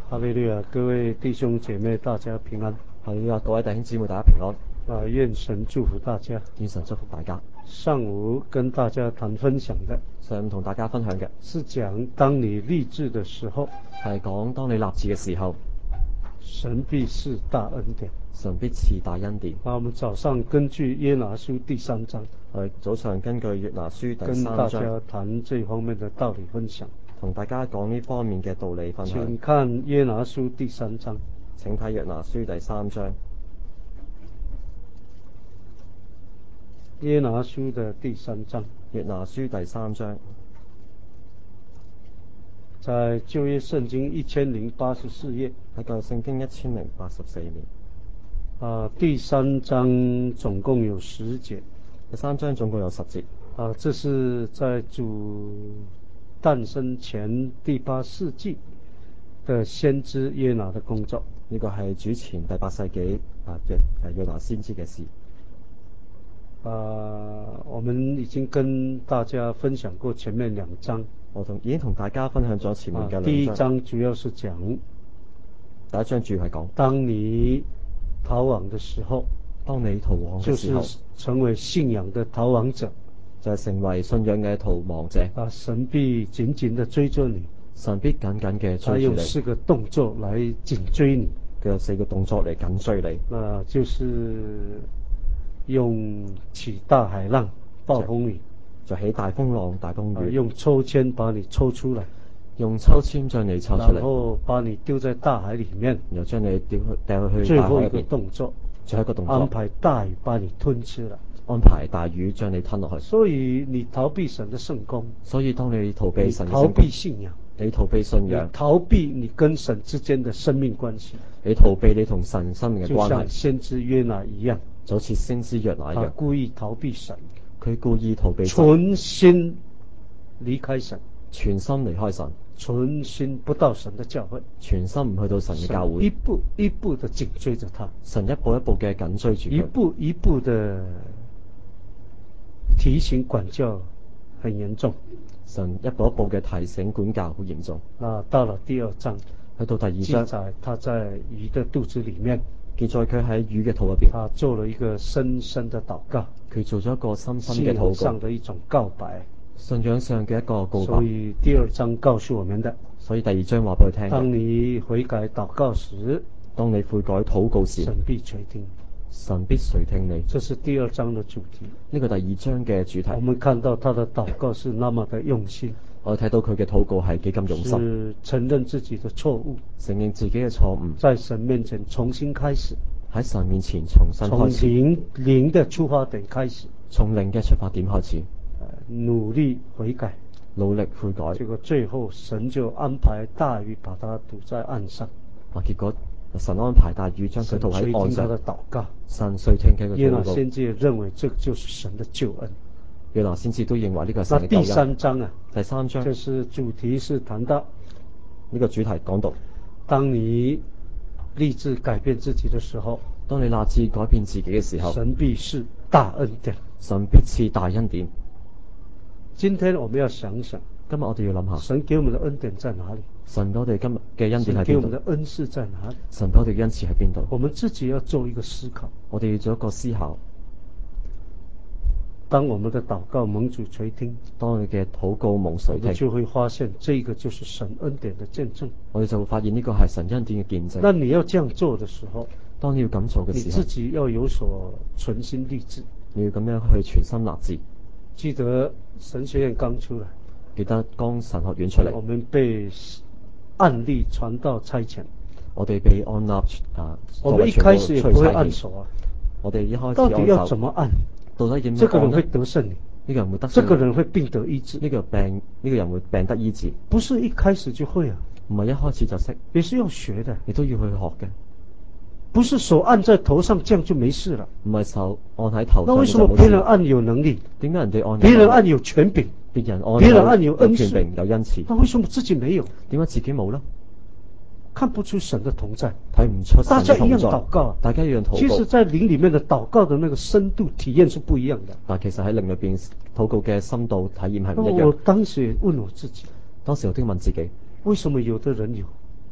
哈利路亞，各位弟兄姐妹，大家平安。 哈利路亞，各位弟兄姊妹，大家平安。 願神祝福大家。 願神祝福大家。 上午跟大家談分享的， 上午同大家分享嘅是講當你立志的時候， 係講當你立志嘅時候， 神必賜大恩典。 神必賜大恩典。 我們早上根據約拿書第3章， 早上根據約拿書第3章， 跟大家談這方面的道理分享。 同大家講呢方面嘅道理分享。 請看約拿書第3章。 請睇約拿書第3章。 約拿書的第3章。 約拿書第3章。 在舊約聖經1084頁。 喺舊約聖經1084面。 第3章總共有10節。 第3章總共有10節。 這是在主誕生前第8世紀的先知約拿的工作。 呢個係主前第8世紀約拿先知嘅事。 我們已經跟大家分享過前面2章。 已經同大家分享咗前面嘅2章。 第1章主要是講， 第1章主要係講， 當你逃亡的時候，就是成為信仰的逃亡者， 就係成為信仰嘅逃亡者。 神必緊緊地追着你， 神必緊緊嘅追住你。 他用4個動作來緊追你， 佢有4個動作嚟緊追你。 就是用起大海浪、暴風雨， 就起大風浪、大風雨。 用抽籤把你抽出來， 用抽籤將你抽出嚟， 然後把你丟在大海裡面， 然後將你掉去最大海入邊。 後一個動作， 最後一個動作， 安排大魚把你吞吃了， 安排大魚將你吞落去。 所以你逃避神的聖工， 所以當你逃避神嘅聖工， 逃避信仰， 你逃避信仰， 逃避你跟神之間的生命關係， 你逃避你同神生命嘅關係， 就像先知約拿一樣， 就好似先知約拿一樣， 故意逃避神， 佢故意逃避神， 存心離開神， 全心離開神， 存心不到神的教會， 全心唔去到神嘅教會， 一步一步的緊追着他， 神一步一步嘅緊追住佢， 一步一步的提醒管教很嚴重， 神一步一步嘅提醒管教好嚴重。 到了第2章， 去到第2章， 記載他在魚的肚子裡面， 記載佢喺魚嘅肚入邊， 他做了一個深深的禱告， 佢做咗一個深深嘅禱告， 信仰上的一種告白， 信仰上嘅一個告白。 所以第2章告訴我們的， 所以第2章話俾佢聽， 當你悔改禱告時， 當你悔改禱告時， 神必垂聽， 神必垂聽你。 這是第2章的主題。 呢個第2章嘅主題， 我們看到他的禱告是那麼的用心， 我哋睇到佢嘅禱告係幾咁用心， 是承認自己的錯誤， 承認自己嘅錯誤， 在神面前重新開始， 喺神面前重新開始， 從零的出發點開始， 從零嘅出發點開始， 努力悔改， 努力悔改。 結果最後神就安排大魚把他堵在岸上， 結果神安排大魚將佢堵喺岸上，神垂聽佢嘅禱告。 約拿先知認為這就是神的救恩， 約拿先知都認為呢個係神嘅救恩。 第3章啊， 第3章， 就是主題是談到呢個主題講到， 當你立志改變自己的時候， 當你立志改變自己嘅時候， 神必賜大恩典， 神必賜大恩典。 今天我們要想想， 今日我哋要諗下， 神給我們的恩典在哪裡？ 神俾我哋今日嘅恩典喺邊度？ 神給我們的恩賜在哪裡？ 神俾我哋嘅恩賜喺邊度？ 我們自己要做一個思考。 我哋要做一個思考。 當我們的禱告蒙主垂聽， 當我哋嘅禱告蒙垂聽， 我們就會發現這個就是神恩典的見證。 我哋就會發現呢個係神恩典嘅見證。 那你要這樣做的時候， 當你要咁做嘅時候， 你自己要有所存心立志。 你要咁樣去全心立志。 記得神學院剛出來， 記得剛神學院出嚟， 我們被按立傳道差遣， 我哋被按立我們一開始也不會按手啊。 我哋一開始到底要怎麼按？ 到底點樣按呢？ 這個人會得勝，呢個人會得勝， 這個人會病得醫治， 呢個人會病得醫治。 不是一開始就會啊， 唔係一開始就識， 也是要學的， 你都要去學嘅。 不是手按在頭上，這樣就沒事了。 唔係手按喺頭上。 那為什麼別人按有能力？ 點解人哋按？ 別人按有權柄， 別人按有恩賜，有恩賜。 那為什麼自己沒有？ 點解自己冇呢？ 看不出神的同在， 睇唔出神的同在。 大家一樣禱告， 大家一樣禱告。 其實，在靈裏面的禱告的那個深度體驗是不一樣的。 但其實喺靈裏邊禱告嘅深度體驗係唔一樣。 我當時問我自己， 當時我都問自己， 為什麼有的人有？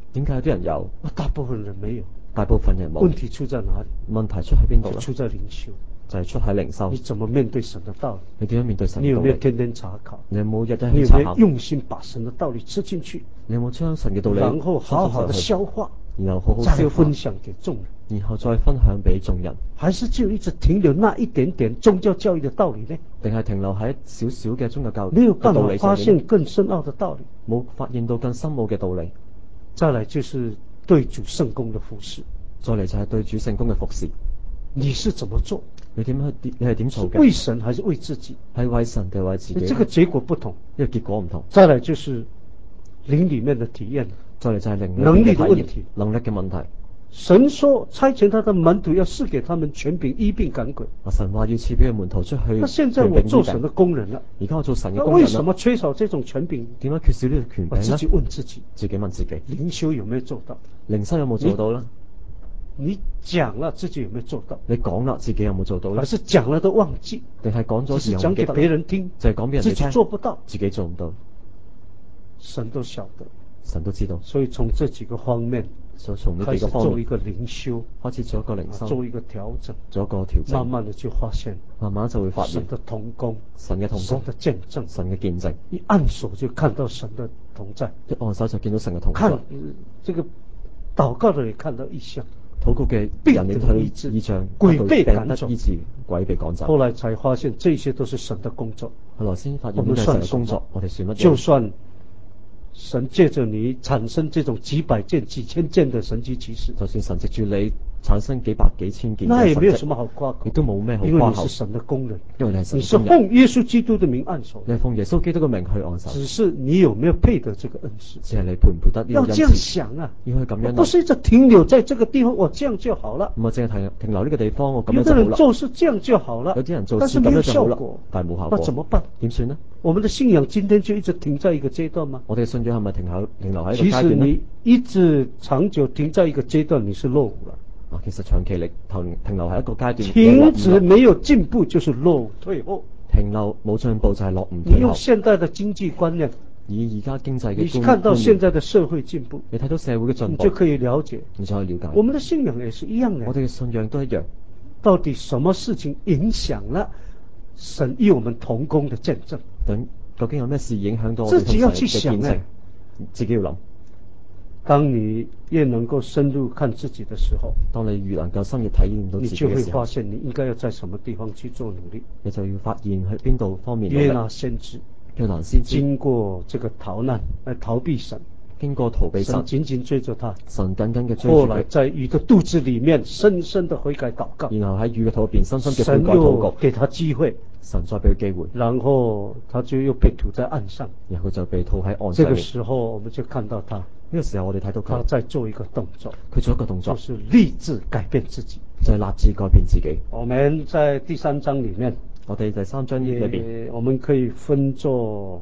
點解有啲人有， 大部分人沒有？ 大部分人冇。 問題出在哪裡？ 問題出喺邊度呢？ 出在靈修， 就係出喺靈修。 你怎麼面對神的道理？ 你點樣面對神嘅道理？ 你有沒有天天查考？ 你有冇日日你有沒有去查考？ 用心把神的道理吃進去？ 你有冇將神嘅道理然後好好的消化， 然後好好再分享給眾人， 然後再分享俾眾人？ 還是就一直停留那一點點宗教教育的道理呢？ 定係停留喺少少嘅宗教教育沒有辦法嘅道理上面？ 發現更深奧的道理， 冇發現到更深奧嘅道理。 再來就是對主聖工的服事， 再嚟就係對主聖工嘅服事。 你是怎麼做？ 你係點做嘅？ 為神還是為自己？ 係為神定為自己？ 這個結果不同， 呢個結果唔同。 再來就是靈裡面的體驗， 再嚟就係靈能力的問題， 能力嘅問題。 神說差遣他的門徒要賜給他們權柄醫病趕鬼。 神話要賜俾佢門徒出去。 那現在我做神的工人了， 而家我做神嘅工人啦。 為什麼缺少這種權柄？ 點解缺少呢個權柄呢？ 我自己問自己， 自己問自己， 靈修有沒有做到？ 靈修有冇做到呢？ 你講了自己有沒有做到？ 你講啦，自己有冇做到呢？ 還是講了都忘記？ 定係講咗時候講給別人聽， 就係講俾人哋聽， 自己做不到， 自己做唔到， 神都曉得， 神都知道。 所以從這幾個方面， 所以從呢幾個方面開始做一個靈修， 開始做一個靈修， 做一個調整， 做一個調整， 慢慢的就發現， 慢慢就會發現神的同工， 神嘅同工， 神的見證， 神嘅見證， 一按手就看到神的同在， 一按手就見到神嘅同在。 看這個禱告的人看到異象， 禱告嘅人亦睇到異象， 鬼被趕走， 醫治，鬼被趕走。 後來才發現這些都是神的工作， 後來先發現呢係神嘅工作，我哋算乜嘢？ 就算神借着你產生這種幾百件、幾千件的神蹟奇事， 就算神藉住你產生幾百幾千件， 那也沒有什麼好誇口， 亦都冇咩好誇口。 因為你是神的工人， 因為你係神你是奉耶穌基督的名按手， 你係奉耶穌基督嘅名去按手， 只是你有沒有配得這個恩賜？ 只係你配唔配得呢個恩賜？ 要這樣想啊， 要去咁樣， 不是一直停留在這個地方，我這樣就好了。 唔係淨係停留呢個地方，我咁樣就好啦。 有的人做事這樣就好了， 有啲人做但是沒有效果， 但係冇效果， 那怎麼辦？ 點算呢？ 我們的信仰今天就一直停在一個階段嗎？ 我哋嘅信仰係咪停留喺一個階段？ 其實你一直長久停在一個階段，你是落伍了。 其實長期停留喺一個階段， 停止沒有進步就是落伍退後。 停留冇進步就係落伍退後。 你用現代的經濟觀念， 以而家經濟嘅觀念， 你看到現在的社會進步， 你睇到社會嘅進步， 你就可以了解， 你就可以了解。 我們的信仰也是一樣的， 我哋嘅信仰都一樣。 到底什麼事情影響了神與我們同工的見證？ 究竟有咩事影響到我哋同神嘅見證？自己要諗。 當你越能夠深入看自己的時候， 當你越能夠深入體驗到自己嘅時候， 你就會發現你應該要在什麼地方去做努力。 你就要發現喺邊度方面努力。 約拿先知，經過這個逃避神， 經過逃避神， 緊緊追着他， 神緊緊嘅追住佢。 後來在魚的肚子裡面深深的悔改禱告， 然後喺魚嘅肚入邊深深嘅悔改禱告， 給他機會， 神再俾佢機會， 然後他就又被吐在岸上， 然後就被吐喺岸上。 這個時候我們就看到他， 呢個時候我哋睇到他在做一個動作， 佢做一個動作， 就是立志改變自己， 就係立志改變自己。 我們在第3章裡面， 我哋第3章裏邊， 我們可以分作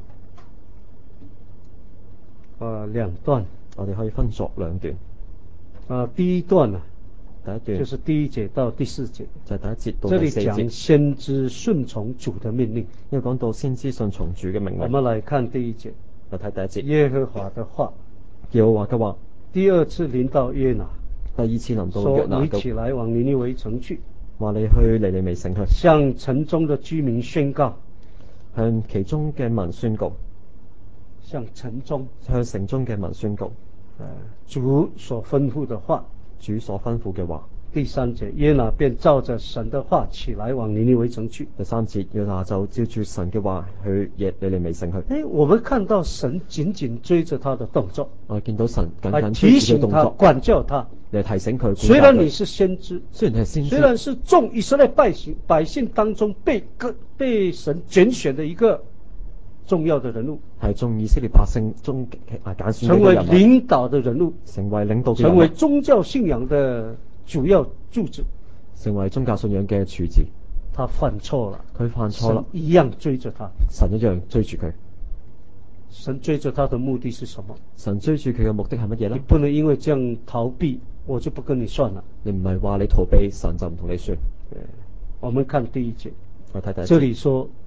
2段， 我哋可以分作2段。 第一段啊， 第一段就是第1節到第4節， 就係第1節到第4節。這裡講先知順從主的命令， 因為講到先知順從主嘅命令。我們來看第1節， 嚟睇第1節。 耶和華的話， 耶和華嘅話， 第2次臨到約拿， 第2次臨到約拿， 說你起來往尼尼微城去， 話你去尼尼微城去， 向城中的居民宣告， 向其中嘅民宣告， 向城中嘅民宣告， 主所吩咐的話， 主所吩咐嘅話。 第3節，約拿便照着神的話起來往尼尼微城去。 第3節，約拿就照住神嘅話去尼尼微城去。 我們看到神緊緊追着他的動作， 我見到神緊緊提醒他、管教他， 嚟提醒佢。 雖然你是先知， 雖然係先知， 雖然是眾以色列百姓當中被神揀選的一個重要的人物， 係眾以色列百姓中揀選成為領導的人物， 成為領導嘅人物， 成為宗教信仰的主要柱子， 成為宗教信仰嘅柱子。 他犯錯了， 佢犯錯啦， 神一樣追着他， 神一樣追住佢。 神追着他的目的是什麼？ 神追住佢嘅目的係乜嘢呢？ 你不能因為這樣逃避，我就不跟你算了。 你唔係話你逃避，神就唔同你算。 我們看第1節， 我睇第1節， 這裡說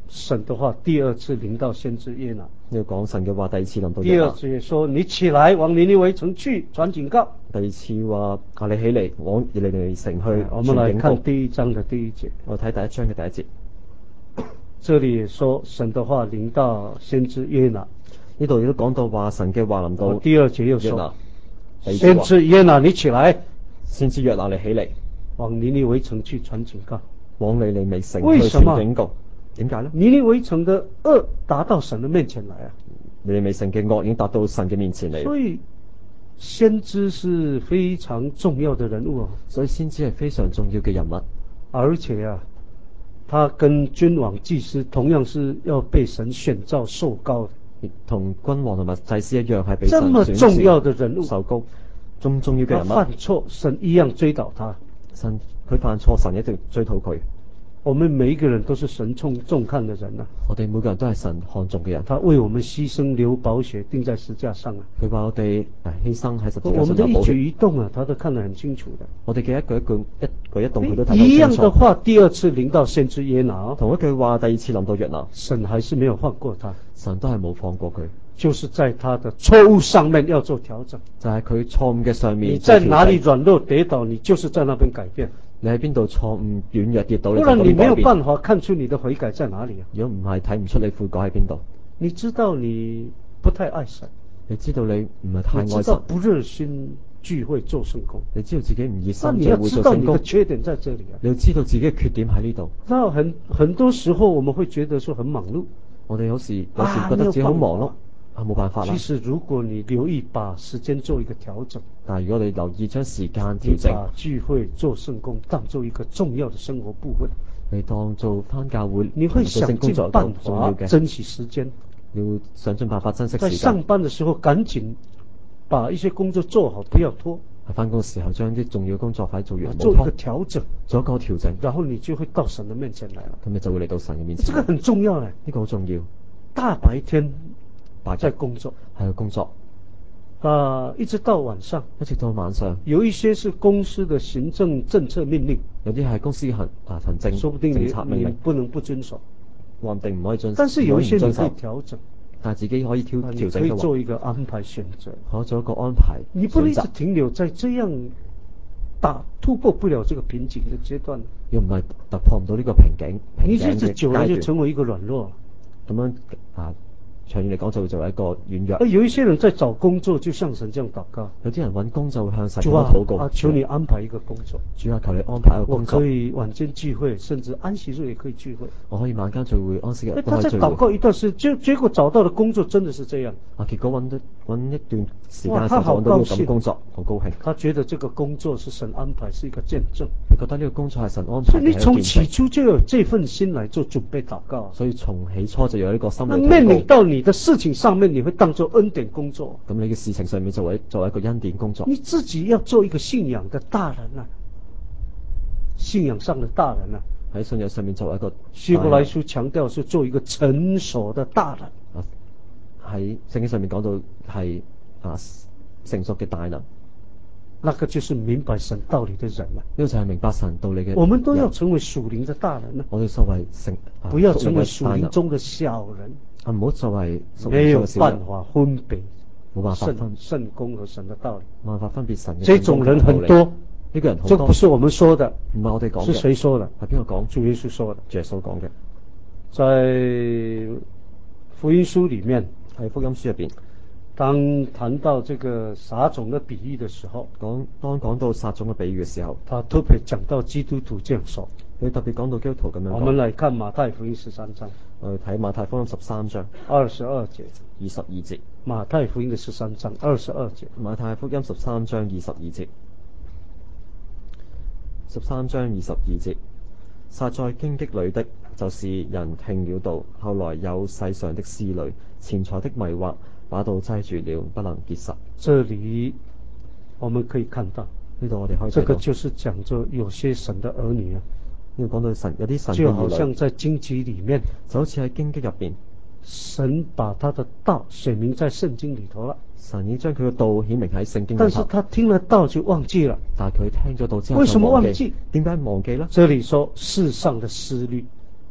神的話第二次臨到先知約拿。 呢個講神嘅話第二次臨到約拿。 第二次也說你起來往尼尼微城去傳警告。 第二次話你起嚟往尼尼微城去傳警告。 我們來看第一章的第一節。 我睇第一章嘅第一節。 這裡也說神的話臨到先知約拿。 呢度亦都講到話神嘅話臨到約拿。 第二節又說先知約拿你起來。 先知約拿你起嚟往尼尼微城去傳警告。 往尼尼微城去傳警告。點解呢？ 尼尼微城的惡達到神的面前來啊！ 尼尼微城嘅惡已經達到神嘅面前嚟。 所以先知是非常重要的人物啊！ 所以先知係非常重要嘅人物。 而且啊，他跟君王祭司同樣是要被神選召受膏的， 同君王同埋祭司一樣係被神這麼重要的人物受膏，重要嘅人物。 他犯錯，神一樣追討他。 佢犯錯，神一定追討佢。 我們每一個人都是神重看的人啊！ 我哋每個人都係神看重嘅人。 他為我們犧牲流寶血，釘在十字架上啊！ 佢話我哋犧牲喺十字架上。 我們的一舉一動啊，他都看得很清楚的。我哋嘅一舉一動佢都睇得清楚。一樣的話，第二次臨到先知約拿，同一句話第二次臨到約拿，神還是沒有放過他， 神都係冇放過佢， 就是在他的錯誤上面要做調整。 就係佢錯誤嘅上面。 你在哪裡軟弱跌倒，你就是在那邊改變。 你喺邊度錯誤軟弱跌倒， 不然你沒有辦法看出你的悔改在哪裡啊！ 如果唔係，睇唔出你悔改喺邊度。 你知道你不太愛神， 你知道你唔係太愛神， 你知道不熱心聚會做聖工， 你知道自己唔熱心聚會做聖工，那你要知道你的缺點在這裡啊！ 你要知道自己嘅缺點喺呢度。 那很多時候我們會覺得說很忙碌， 我哋有時覺得自己好忙碌。冇辦法啦。 其實如果你留意把時間做一個調整， 但係如果你留意將時間調整， 把聚會做聖工當做一個重要的生活部分， 你當做返教會， 你會想盡辦法珍惜時間， 要想盡辦法珍惜時間。 在上班的時候趕緊把一些工作做好，不要拖。 返工嘅時候將啲重要工作快做完， 做一個調整， 做一個調整， 然後你就會到神的面前來了。 咁你就會嚟到神嘅面前。 這個很重要咧， 呢個好重要。 大白天在工作， 係個工作， 一直到晚上，有一些是公司的行政政策命令， 有啲係公司行政說不定政策命令， 不能不遵守， 話唔定唔可以遵守。 但是有一些你可以調整， 但係自己可以調整嘅話， 可以做一個安排選擇， 可以做一個安排。 你不能一直停留在這樣突破不了這個瓶頸的階段， 又唔係突破唔到呢個瓶頸， 你一直久了就成為一個軟弱， 咁樣長遠嚟講就會作為一個軟弱。 有一些人在找工作就向神這樣禱告， 有啲人揾工就會向神禱告， 求你安排一個工作， 主啊，求你安排一個工作。 我可以晚間聚會，甚至安息日也可以聚會。 我可以晚間聚會，安息日都可以聚會。 他在禱告一段時間，結果找到的工作真的是這樣。 結果揾一段時間嘅時候揾到呢個咁工作，好高興。 他覺得這個工作是神安排，是一個見證。 佢覺得呢個工作係神安排。 所以你從起初就有這份心來做準備禱告。 所以從起初就有呢個心嚟禱告。 面臨到你的事情上面，你會當作恩典工作。 咁你嘅事情上面作為一個恩典工作。 你自己要做一個信仰的大人啊，信仰上的大人啊。 喺信仰上面作為一個。 希伯來書強調是做一個成熟的大人。 喺聖經上面講到係成熟嘅大人。 那個就是明白神道理的人啊。 呢個就係明白神道理嘅人。 我們都要成為屬靈的大人啊。 我哋作為不要成為屬靈中的小人。 唔好作為沒有辦法分別， 冇辦法聖工和神的道理， 冇辦法分別神嘅。 這種人很多， 呢個人好多。 這不是我們說的， 唔係我哋講嘅， 是誰說的？ 係邊個講？ 主耶穌說的。 耶穌講嘅， 在福音書裏面， 喺福音書入邊， 當談到這個撒種的比喻的時候， 當講到撒種嘅比喻嘅時候， 他特別講到基督徒這樣說。 佢特別講到基督徒咁樣講。 我們來看馬太福音13章。 我哋睇馬太福音13章 22節。 22節。 馬太福音嘅13章22節。 馬太福音13章22節。13章22節。撒在荊棘裏的，就是人聽了道，後來有世上的思慮、錢財的迷惑，把道擠住了，不能結實。 這裡我們可以看到， 呢度我哋可以睇到， 這個就是講着有些神的兒女啊。 呢度講到神有啲神嘅兒女， 就好像在荊棘裡面， 就好似喺荊棘入邊， 神把他的道寫明在聖經裡頭了。 神已經將佢嘅道顯明喺聖經裡頭。 但是他聽了道就忘記了。 但係佢聽咗道之後， 為什麼忘記？ 點解忘記呢？ 這裡說世上的思慮，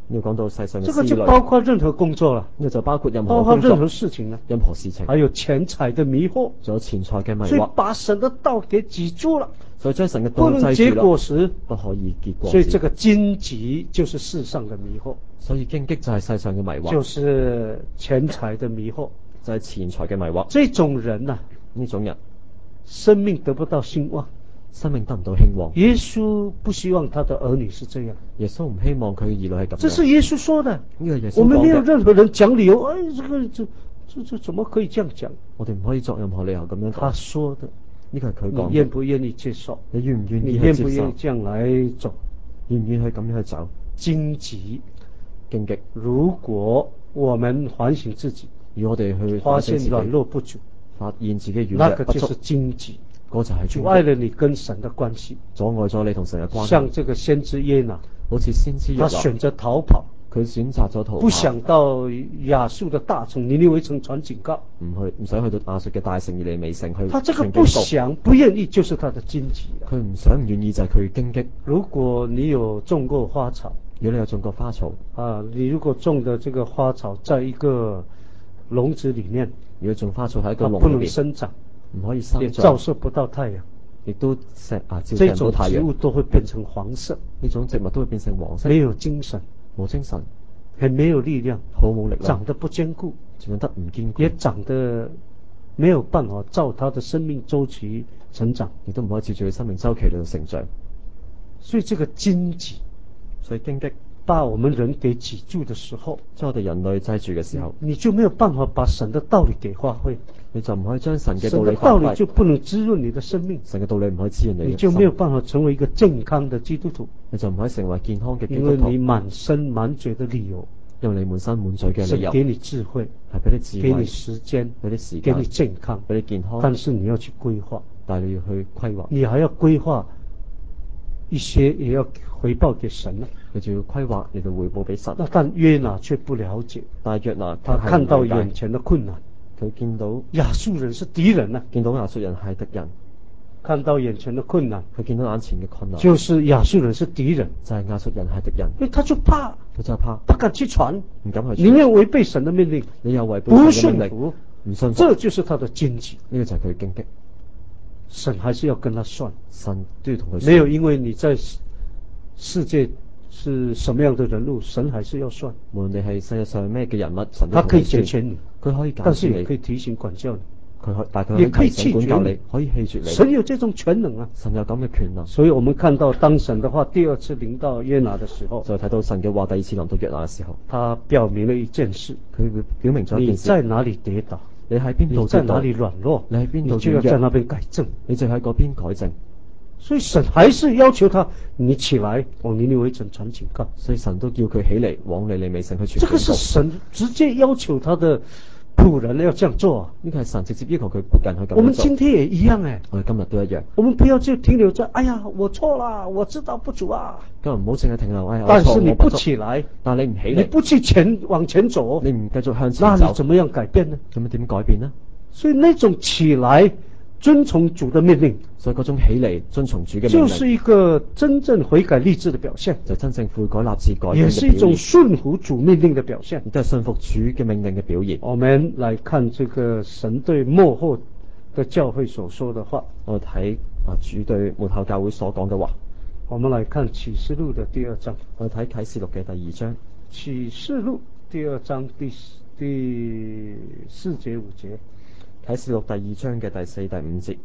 要講到世上嘅這個就包括任何工作了， 呢個就包括任何包括工作、 任何事情了， 任何事情， 還有錢財的迷惑， 仲有錢財嘅迷所以惑， 把神的道給擠住了， 所以將神嘅道不能擠住啦， 結果實， 不可以結果子。 所以這個荊棘就是世上的迷惑， 所以荊棘就係世上嘅迷惑， 就是錢財的迷惑， 就係錢財嘅迷惑。 這種人啊， 呢種人生命得不到興旺， 生命得唔到興旺。 耶穌不希望他的兒女是這樣， 耶穌唔希望佢嘅兒女係咁樣。 這是耶穌說的， 呢個耶穌講嘅。 我們沒有任何人講理由，這怎麼可以這樣講？ 我哋唔可以作任何理由咁樣講。 他說的， 呢個係佢講。 你願不願意接受？ 你願唔願意你願不願意這樣來走？ 願唔願意去咁樣去走？ 荊棘， 荊棘。 如果我們反省自己， 如果我哋去發現軟弱不足， 發現自己軟那弱不足， 個就是荊棘， 嗰就係阻礙了你跟神的關係， 阻礙咗你同神嘅關係。 像這個先知耶拿， 好似先知約拿， 他選擇逃跑， 佢選擇咗逃跑， 不想到亞述的大城尼尼微城傳警告， 唔使去到亞述嘅大城尼尼微城去。 他這個不想不願意就是他的荊棘。 佢唔想唔願意就係佢荊棘。 如果你有種過花草， 如果你有種過花草啊，你如果種的這個花草在一個籠子裏面， 如果種花草喺一個籠裏面， 它不能生長， 唔可以生長， 也照射不到太陽， 亦都照射唔到太陽， 這種植物都會變成黃色， 呢種植物都會變成黃色， 沒有精神， 冇精神， 很沒有力量， 好冇力量， 長得不堅固， 長得唔堅固， 也長得沒有辦法照它的生命週期成長， 亦都唔可以照住佢生命週期嚟到成長。 所以這個荊棘， 所以荊棘把我們人給擠住的時候， 將我哋人類擠住嘅時候， 你就沒有辦法把神的道理給發揮， 你就唔可以將神嘅神的道理就不能滋潤你的生命， 神嘅道理唔可以滋潤你就沒有辦法成為一個健康的基督徒， 你就唔可以成為健康嘅基督徒， 因為你滿身滿嘴的理由， 因為你滿身滿嘴嘅理由， 給你智慧， 係俾你智慧， 給你時間， 俾你時間， 給你健康， 俾你健康， 但是你要去規劃， 但係你要去規劃， 你還要規劃一些也要回報給神， 你就要規劃你就回報俾神。 但約拿卻不了解， 但係約拿他看到眼前的困難， 佢見到亞述人是敵人啊， 見到亞述人係敵人， 看到眼前的困難， 佢見到眼前嘅困難， 就是亞述人是敵人， 就係亞述人係敵人， 所以他就怕， 佢就怕， 不敢去傳， 唔敢去傳， 寧願違背神的命令， 你又違背神嘅命令， 不唔信服， 這就是他的荊棘， 呢個就係佢荊棘。 神還是要跟他算， 神都要同佢算， 沒有因為你在世界是什麼樣的人物，神還是要算。 無論你係世界上咩嘅人物，神他可以揀選你， 佢可以揀選你， 但是也可以提醒管教你， 但佢也可以棄絕你， 可以棄絕你。 神有這種權能啊！ 神有咁嘅權能， 所以我們看到當神的話第二次臨到約拿的時候， 就睇到神嘅話第二次臨到約拿嘅時候， 他表明了一件事， 佢表明咗一件事： 你在哪裡跌倒， 你喺邊度跌倒， 你在哪裡軟弱， 你喺邊度， 你就要在那邊改正， 你就喺嗰邊改正。 所以神還是要求他，你起來往尼尼微城傳警告。 所以神都叫佢起嚟往尼尼微城去傳警告。 這個是神直接要求他的僕人要這樣做啊！ 呢個係神直接要求佢僕人去咁做。 我們今天也一樣誒， 我哋今日都一樣。 我們不要就停留在，哎呀，我錯了，我知道不足啊。 今日唔好淨係停留，哎呀， 但是你不起來， 但你唔起嚟， 你不去往前走， 你唔繼續向前走， 那你怎麼樣改變呢？ 咁樣點改變呢？ 所以那種起來遵從主的命令， 所以嗰種起嚟遵從主嘅命令， 就是一個真正悔改立志的表現， 就真正悔改立志改變嘅表現， 也是一種順服主命令的表現， 亦都係順服主嘅命令嘅表現。 我們來看這個神對末後的教會所說的話。 我睇主對末後教會所講嘅話。 我們來看啟示錄的第2章。 我睇啟示錄嘅第2章。 啟示錄第2章第4節5節。 啟示錄第2章嘅第4、第5節。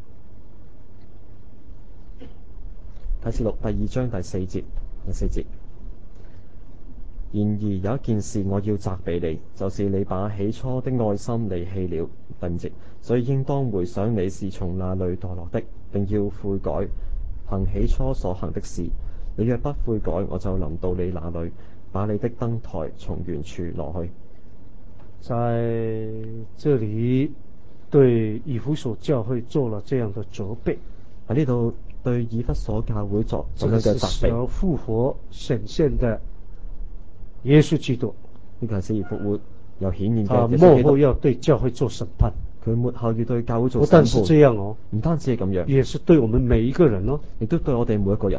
啟示錄第2章第4節，第4節。然而有一件事我要責備你，就是你把起初的愛心離棄了。第5節。所以應當回想你是從哪裏墮落的，並要悔改，行起初所行的事。你若不悔改，我就臨到你那裏，把你的燈台從原處挪去。 在這裡對以弗所教會做了這樣的責備。 喺呢度對以弗所教會作咁樣嘅責備。 這個是死而復活顯現的耶穌基督。 呢個係死而復活又顯現嘅耶穌基督。 他末後要對教會做審判。 佢末後要對教會做審判。 不但是這樣哦， 唔單止係咁樣， 也是對我們每一個人哦， 亦都對我哋每一個人。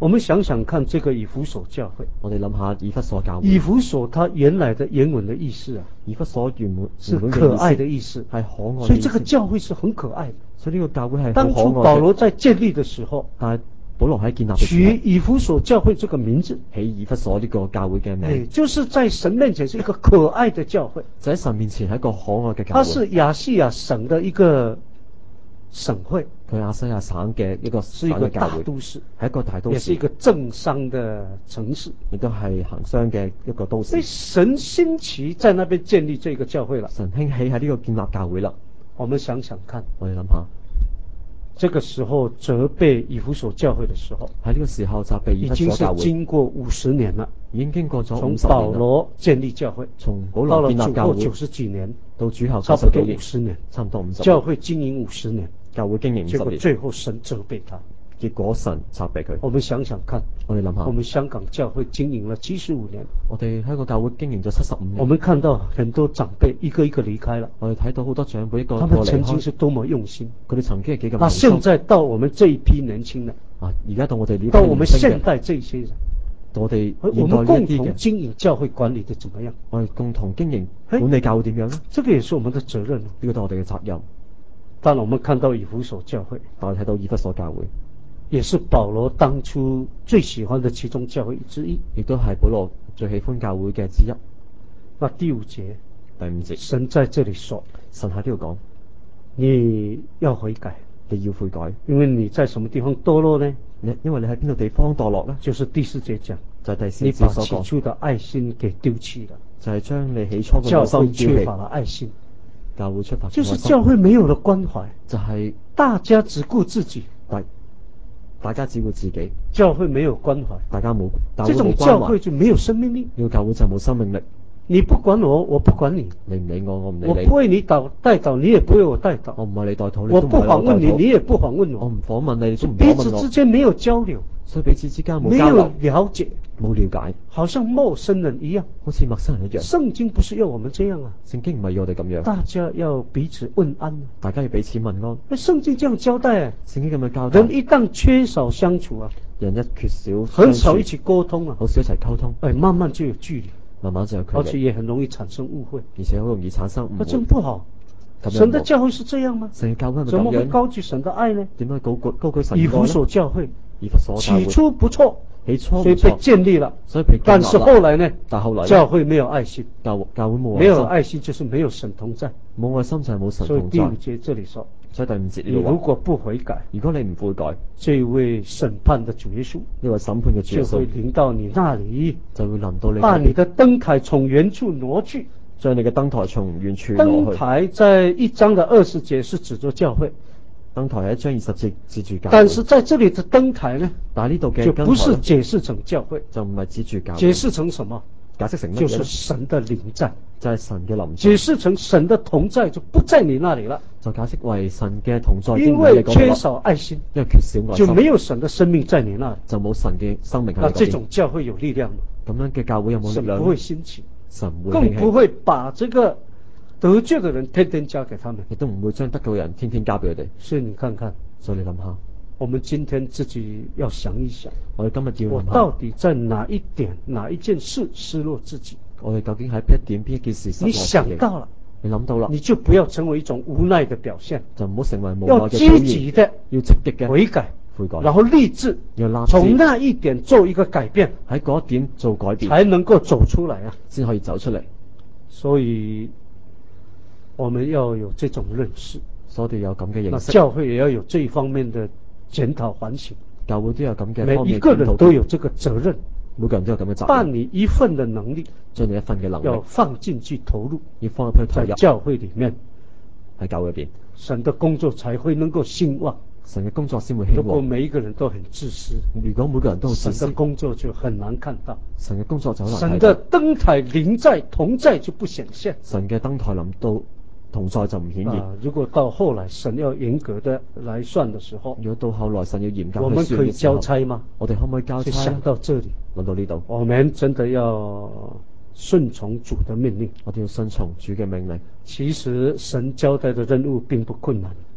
我們想想看，這個以弗所教會， 我哋諗下以弗所教會。 以弗所它原來的原文的意思啊， 以弗所原本是可愛的意思， 係可愛的意思。 所以這個教會是很可愛的。 所以呢個教會係當初保羅在建立的時候， 但係保羅喺建立嘅時候， 取以弗所教會這個名字， 起以弗所呢個教會嘅名， 就是在神面前是一個可愛的教會。 就喺神面前係一個可愛嘅教會。 它是亞細亞省的一個省會， 佢亞細亞省嘅一個是一個大都市， 係一個大都市， 也是一個政商的城市， 亦都係行商嘅一個都市。 所以神興起在那邊建立這個教會了， 神興起喺呢個建立教會啦。 我們想想看， 我哋諗下， 這個時候責備以弗所教會的時候， 喺呢個時候責備以弗所教會， 已經是經過50年了， 已經經過咗50年。 從保羅建立教會， 從保羅建立教會到了主後90幾年， 到主後差不多50年， 差唔多50年， 教會經營50年， 教會經營50年， 結果最後神責備他， 結果神責備佢。 我們想想看， 我哋諗下， 我們香港教會經營了75年， 我哋香港教會經營咗75年， 我們看到很多長輩一個一個離開了， 我哋睇到好多長輩一個一個離開， 他們曾經是多麼用心， 佢哋曾經係幾咁用心。 那現在到我們這一批年輕人， 而家到我哋呢， 到我們現代這些人， 我哋我們共同經營教會管理的怎麼樣？ 我哋共同經營管理教會點樣呢？ 這個也是我們的責任， 呢個都係我哋嘅責任。 當我們看到以弗所教會， 但我睇到以弗所教會， 也是保羅當初最喜歡的其中教會之一， 亦都係保羅最喜歡教會嘅之一。 那第5節，神在這裡說， 神喺呢度講， 你要悔改， 你要悔改， 因為你在什麼地方墮落呢？ 因為你喺邊度地方墮落呢？ 就是第4節講， 就係第4節你把所講， 起初的愛心給丟棄了， 就係將你起初嘅教會缺乏了愛心， 教會缺乏， 就是教會沒有了關懷， 就係大家只顧自己， 大家只顧自己， 教會沒有關懷， 大家冇， 這種教會就沒有生命力， 呢個教會就冇生命力。 你不管我，我不管你， 你唔理我，我唔理你。 我不為你代禱，你也不為我代禱。 我唔為你代禱， 我不訪問你，你也不訪問我。 我唔訪問你，你都唔訪問我。 彼此之間沒有交流， 所以彼此之間冇交流， 沒有了解， 冇了解， 好像陌生人一樣， 好似陌生人一樣。 聖經不是要我們這樣啊， 聖經唔係要我哋咁樣。大家要彼此問安， 大家要彼此問安。 那聖經這樣交代啊， 聖經咁樣交代。 人一旦缺少相處啊， 人一缺少， 很少一起溝通啊， 好少一齊溝通， 慢慢就有距離。 慢慢就有距離， 而且也很容易產生誤會， 而且好容易產生誤會。 這樣不好。神的教會是這樣嗎？ 神嘅教會係咪咁樣？ 怎麼會高舉神的愛呢？ 點解高舉神嘅愛呢？ 以弗所教會， 以弗所教會起初不錯， 所以被建立了，但是後來呢？教會沒有愛心， 教會冇愛心， 沒有愛心就是沒有神同在， 冇愛心就係冇神同在。 所以第5節這裡說。 所以第5節你如果不悔改， 如果你唔悔改， 這位審判的主耶穌， 呢位審判嘅主耶穌就會臨到你那裡， 就會臨到你， 把你的燈臺從原處挪去， 將你嘅燈臺從原處挪去。 燈臺在1章的20節是指着教會， 燈臺係1章20節指住教會， 但是在這裡的燈臺呢， 但係呢度嘅就不是解釋成教會， 就唔係指住教會， 解釋成什麼？ 解釋成乜嘢？ 就是神的臨在， 就係神嘅臨在。 解釋成神的同在就不在你那裡了， 就解釋為神嘅同在。 因為缺少愛心， 因為缺少愛心， 就沒有神的生命在你那裡， 就冇神嘅生命喺你嗰邊。 那這種教會有力量嗎？ 咁樣嘅教會有冇力量？ 神不會興起， 神會更不會把這個得救的人天天交給他們， 亦都唔會將得救嘅人天天交俾佢哋。 所以你看看， 所以你諗下， 我們今天自己要想一想， 我哋今日要諗下， 我到底在哪一點、哪一件事失落自己？ 我哋究竟喺邊一點、邊一件事失落自己？ 你想到了， 你諗到啦， 你就不要成為一種無奈的表現， 就唔好成為無奈嘅要積極的， 要積極嘅悔改， 悔改， 然後立志，從那一點做一個改變， 喺嗰一點做改變， 才能夠走出來啊， 先可以走出嚟。 所以我們要有這種認識， 所以我哋有咁嘅認識， 教會也要有這一方面的檢討反省， 教會都有咁嘅， 每一個人都有這個責任。 每個人都有咁嘅責任， 把你一份的能力， 將你一份嘅能力要放進去投入， 要放入去投入在教會裡面， 喺教會入邊， 神的工作才會能夠興旺。 神嘅工作先會興旺。 如果每一個人都很自私， 如果每個人都好自私， 神的工作就很難看到。 神嘅工作就好難睇到。 神的燈臺臨在同在就不顯現。 神嘅燈臺臨到同在就唔顯現。 如果到後來神要嚴格的來算的時候， 如果到後來神要嚴格去算嘅時候， 我們可以交差嗎？ 我哋可唔可以交差？ 想到這裡， 諗到呢度， 我們真的要順從主的命令。 我哋要順從主嘅命令。 其實神交代的任務並不困難。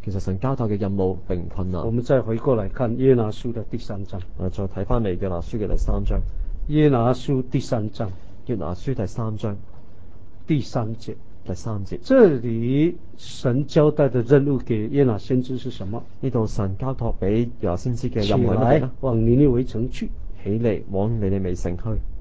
其實神交代嘅任務並唔困難。 我們再回過來看約拿書的第3章。 再睇翻嚟約拿書嘅第3章。 約拿書第3章。 約拿書第3章第3節。 第3節。 這裡神交代的任務給約拿先知是什麼？ 呢度神交託俾約拿先知嘅任務係乜嘢起來往尼尼微城去。 起嚟往尼尼微城去。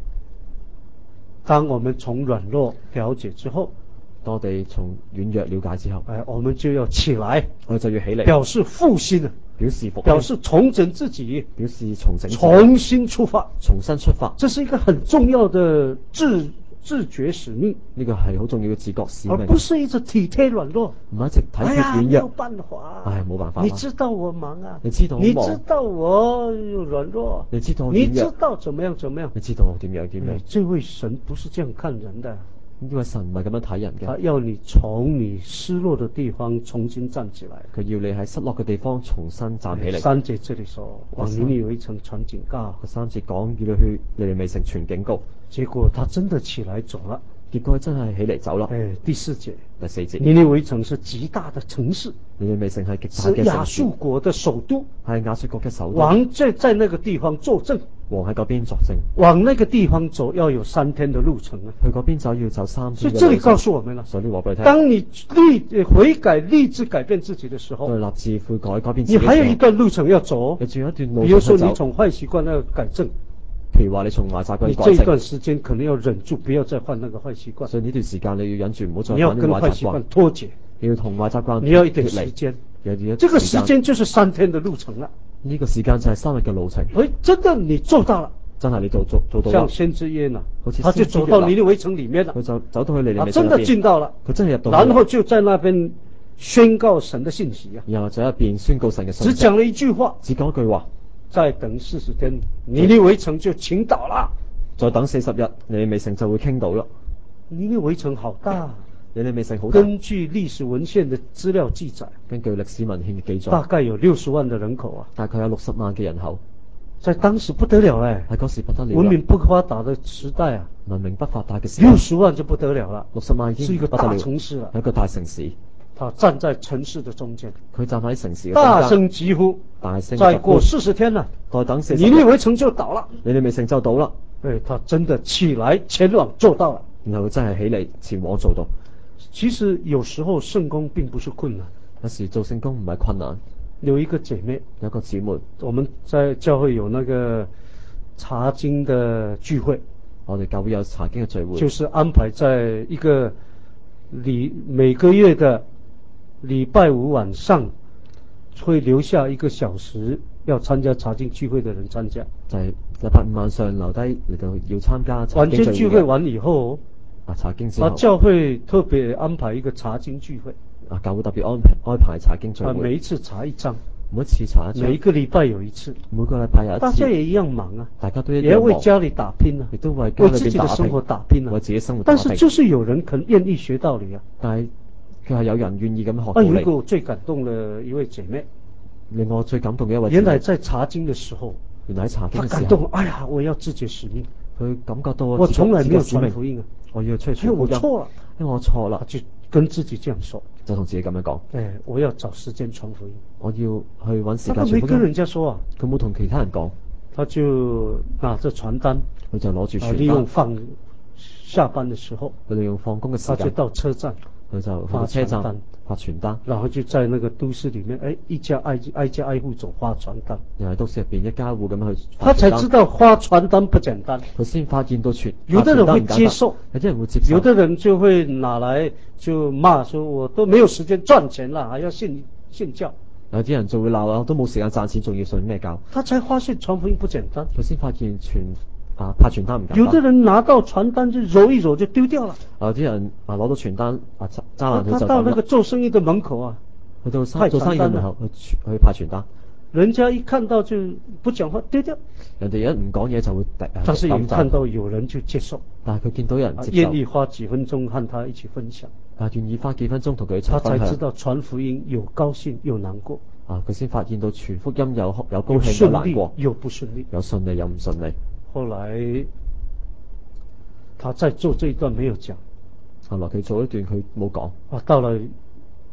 當我們從軟弱了解之後， 當我哋從軟弱了解之後， 我們就要起來， 我哋就要起嚟， 表示復興，表示重整自己， 表示重整自己， 重新出發， 重新出發。 這是一個很重要的自覺使命， 呢個係好重要嘅自覺使命， 而不是一直體貼軟弱， 唔係一直體貼軟弱。 沒有辦法， 冇辦法。 你知道我忙啊， 你知道我忙， 你知道我軟弱， 你知道我你知道怎麼樣， 你知道我點樣。 這位神不是這樣看人的。 呢位神唔係咁樣睇人嘅， 他要你從你失落的地方重新站起來。 佢要你喺失落嘅地方重新站起嚟。 3節這裡說，往尼尼微城傳警告。 3節講要你去尼尼微城傳警告。 結果他真的起來走了。 結果真係起嚟走啦。 第4節。 第4節。 尼尼微城是極大的城市。 尼尼微城係極大嘅城市。 是亞述國的首都。 係亞述國嘅首都。 王在那個地方作證。 王喺嗰邊作證。 往那個地方走要有3天的路程啊。 去嗰邊走要走3天。 所以這裡告訴我們了。 所以話俾你聽。 當你悔改立志改變自己的時候， 立志悔改改變自己。 你還有一段路程要走。 你仲有一段路程比如說你從壞習慣要改正。 譬如話你從壞習慣改正， 你這一段時間可能要忍住，不要再犯那個壞習慣。 所以呢段時間你要忍住，唔好再犯壞習慣。 你要跟壞習慣脫節， 你要同壞習慣， 你要一點時間。這個時間就是3天的路程了。 呢個時間就係3日嘅路程。 真的你做到了， 真係你做到了。 像先知約拿，他就走到尼尼微城裡面了， 佢就走到去尼尼微城入邊， 真的進到了， 佢真係入到， 然後就在那邊宣告神的信息啊。 然後就喺入邊宣告神嘅信息。 只講了一句話， 只講一句話， 再等40天，尼尼微城就傾倒了。 再等40日，尼尼微城就會傾倒啦。 尼尼微城好大， 尼尼微城好大。 根據歷史文獻的資料記載， 根據歷史文獻嘅記載， 大概有60萬的人口啊。 大概有60萬嘅人口， 在當時不得了咧。 喺嗰時不得了。 文明不發達的時代啊， 文明不發達嘅時代 ，60萬就不得了啦。 60萬已經是一個大城市啦， 係一個大城市。 他站在城市的中間， 佢站喺城市嘅中間， 大聲疾呼，再過40天啦， 再等40日， 尼尼微城就倒了。 尼尼微城就倒啦。 他真的起來前往做到了。 然後佢真係起嚟前往做到。 其實有時候聖工並不是困難， 有時做聖工唔係困難。 有一個姐妹， 有個姊妹， 我們在教會有那個查經的聚會， 我哋教會有查經嘅聚會， 就是安排在一個每個月的禮拜5晚上，會留下1個小時要參加查經聚會的人參加。 就係禮拜5晚上留低嚟到要參加查經聚會。 晚間聚會完以後， 查經之後， 教會特別安排一個查經聚會。 教會特別安排查經聚會。 每一次查一章， 每一次查一章， 每一個禮拜有一次， 每個禮拜有一次。 大家也一樣忙啊， 大家都一樣忙， 也要為家裏打拼啊， 亦都為家裏自己的生活打拼啊， 為自己生活打拼。 但是就是有人肯願意學道理啊， 但係佢係有人願意咁學道理。 有一個最感動的一位姐妹， 令我最感動嘅一位姐妹， 原來在查經的時候，她感動，哎呀，我要自覺使命。 佢感覺到我從來沒有傳福音啊， 我要出去傳福音。 我錯了， 因為我錯啦， 就跟自己這樣說， 就同自己咁樣講。 我要找時間傳福音，我要去揾時間傳福音。 他沒跟人家說啊， 佢冇同其他人講， 他就拿着傳單， 佢就攞住傳單， 利用下班的時候， 佢利用放工嘅時間， 他就到車站， 佢就發車站發傳單， 然後就在那個都市裏面，一家挨家挨戶走發傳單， 又喺都市入邊一家戶咁樣去， 他才知道發傳單不簡單， 佢先發現到有的人會接受， 有啲人會接受， 有的人就會拿來就罵說，我都沒有時間賺錢啦，還要信教， 有啲人就會鬧啦，都冇時間賺錢，仲要信咩教？ 他才發現傳福音不簡單， 佢先發現派傳單唔簡單。 有的人拿到傳單就揉一揉就丟掉了。 有啲人攞到傳單揸爛佢就抌啦。 他到那個做生意的門口啊， 去到做生意嘅門口去派傳單， 人家一看到就不講話丟掉。人哋一唔講嘢就會但是看到有人就接受， 但係佢見到有人接受， 願意花幾分鐘和他一起分享。 願意花幾分鐘同佢一齊分享。 他才知道傳福音有高興有難過。 佢先發現到傳福音有高興有難過， 有不順利， 有順利有唔順利。 後來他在做這一段沒有講， 後來佢做一段佢冇講。 到了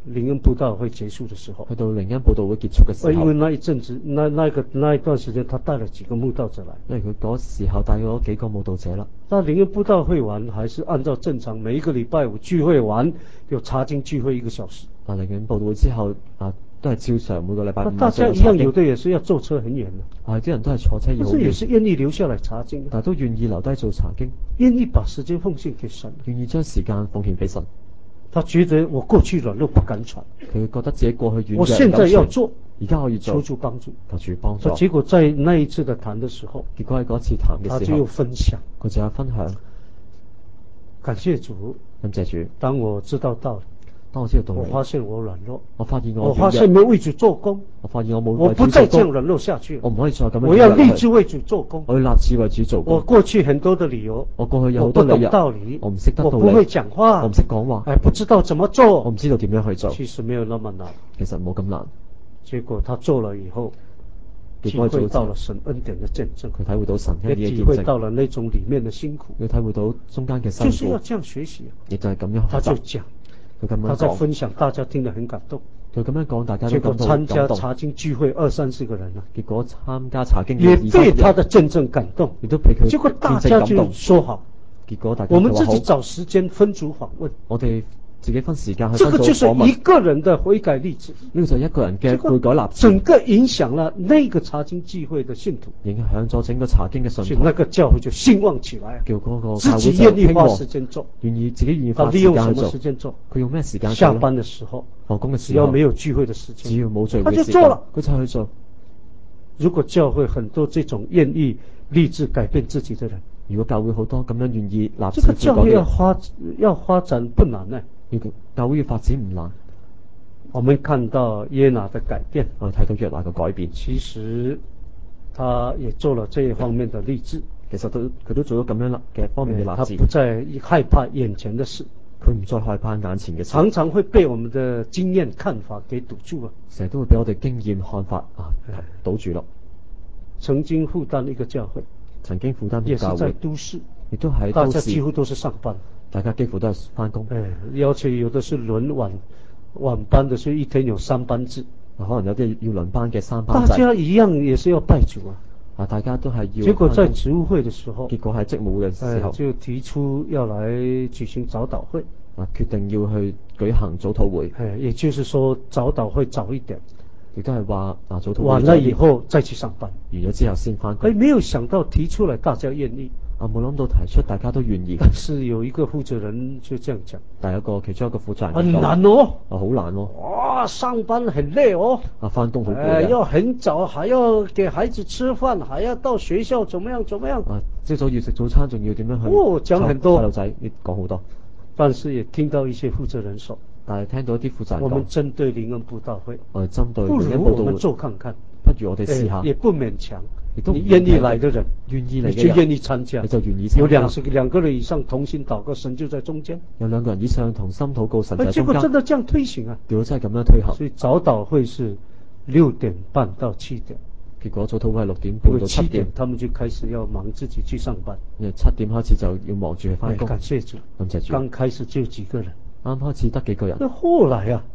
靈恩佈道會結束的時候， 去到靈恩佈道會結束嘅時候， 因為那一陣子那一段時間，他帶了幾個慕道者來， 因為佢嗰時候帶咗幾個慕道者啦。 那靈恩佈道會完，還是按照正常，每一個禮拜五聚會完有查經聚會1個小時。 靈恩佈道會之後都係照常每個禮拜五。 大家一樣，有的也是要坐車很遠的。 啲人都係坐車要好遠， 也是願意留下來查經， 但係都願意留低做查經， 願意把時間奉獻給神， 願意將時間奉獻俾神。 他覺得我過去軟弱不敢傳， 佢覺得自己過去軟弱， 我現在要做， 而家可以做， 求主幫助， 求主幫助。 結果在那一次的談的時候， 結果喺嗰次談嘅時候， 他就有分享， 佢就有分享。 感謝主， 感謝主。 當我知道道理， 當我知道道理， 我發現我軟弱， 我發現沒有為主做工， 我發現我冇， 我不再這樣軟弱下去了， 我唔可以再咁樣， 我要立志為主做工， 我要立志為主做工。 我過去很多的理由， 我過去有好多理由， 我不懂道理， 我唔識得道理， 我不會講話， 我唔識講話， 不知道怎麼做， 我唔知道點樣去做。 其實沒有那麼難， 其實冇咁難。 結果他做了以後，體會到了神恩典的見證， 佢體會到神恩典嘅見證， 也體會到了那種裡面的辛苦， 佢體會到中間嘅辛苦， 就是要這樣學習， 亦就係咁樣。 他就講，他在分享，大家聽得很感動。 佢咁樣講，大家都結果參感到感動。 加查經聚會2-3-4個人啊， 結果參加查經也被他的見證感動， 亦都被佢結果大家就說好， 結果大家我們自己找時間分組訪問， 我哋自己分時間去分組訪問。 這個就是一個人的悔改勵志， 呢個就係一個人嘅悔改立志， 整個影響了那個查經聚會的信徒， 影響咗整個查經嘅信徒， 那個教會就興旺起來， 叫嗰個自己願意花時間做， 自己願意花利用什麼時間做？ 佢用咩時間做？ 下班的時候， 放工嘅時候， 只要沒有聚會的時間， 只要冇聚會嘅時間， 他就做了， 佢就去做。 如果教會很多這種願意立志改變自己的人， 如果教會好多咁樣願意立志， 這個教會要發展不難呢。 教會要發展唔難。 我們看到約拿的改變， 我哋睇到約拿嘅改變， 其實他也做了這一方面的立志。 其實佢都做咗咁樣嘅方面嘅立志。 他不再害怕眼前的事， 佢唔再害怕眼前嘅事。 常常會被我們的經驗看法給堵住啊！ 成日都會俾我哋經驗看法堵住咯。 曾經負擔一個教會，也是在都市， 亦都喺大家幾乎都是上班， 大家幾乎都係翻工。 而且有的是輪晚班的，所以一天有3班制。 可能有啲要輪班嘅3班制。 大家一樣也是要拜主啊！ 大家都係要。 結果在職務會的時候， 結果喺職務嘅時候， 就提出要來舉行早禱會。 決定要去舉行早禱會。 也就是說早禱會早一點。 亦都係話早禱會完了以後再去上班。 完咗之後先翻工。 沒有想到提出來大家願意。 冇諗到提出大家都願意。 但是有一個負責人就這樣講。 但係其中一個負責人很難哦。 好難哦。 哇，上班很累哦。 翻工好攰。 要很早，還要給孩子吃飯，還要到學校，怎麼樣？ 朝早要食早餐，仲要點樣去？ 講很多。 細路仔要講好多。 但是也聽到一些負責人說。 但係聽到一啲負責人講。 我們針對靈恩佈道會。 針對靈恩佈道會。 不如我們做看看。 不如我哋試下。 也不勉強。 你願意來的人， 你就願意參加， 你就願意參加。 有兩個人以上同心禱告，神就在中間。 有2個人以上同心禱告，神在中間。 結果真的這樣推行啊！ 結果真係咁樣推行。 所以早禱會是6點半到7點。 結果早禱會係6點半到7點。 他們就開始要忙自己去上班。 7點開始就要忙住去返工。 感謝主， 感謝主。 剛開始就幾個人。 啱開始得幾個人。 那後來啊，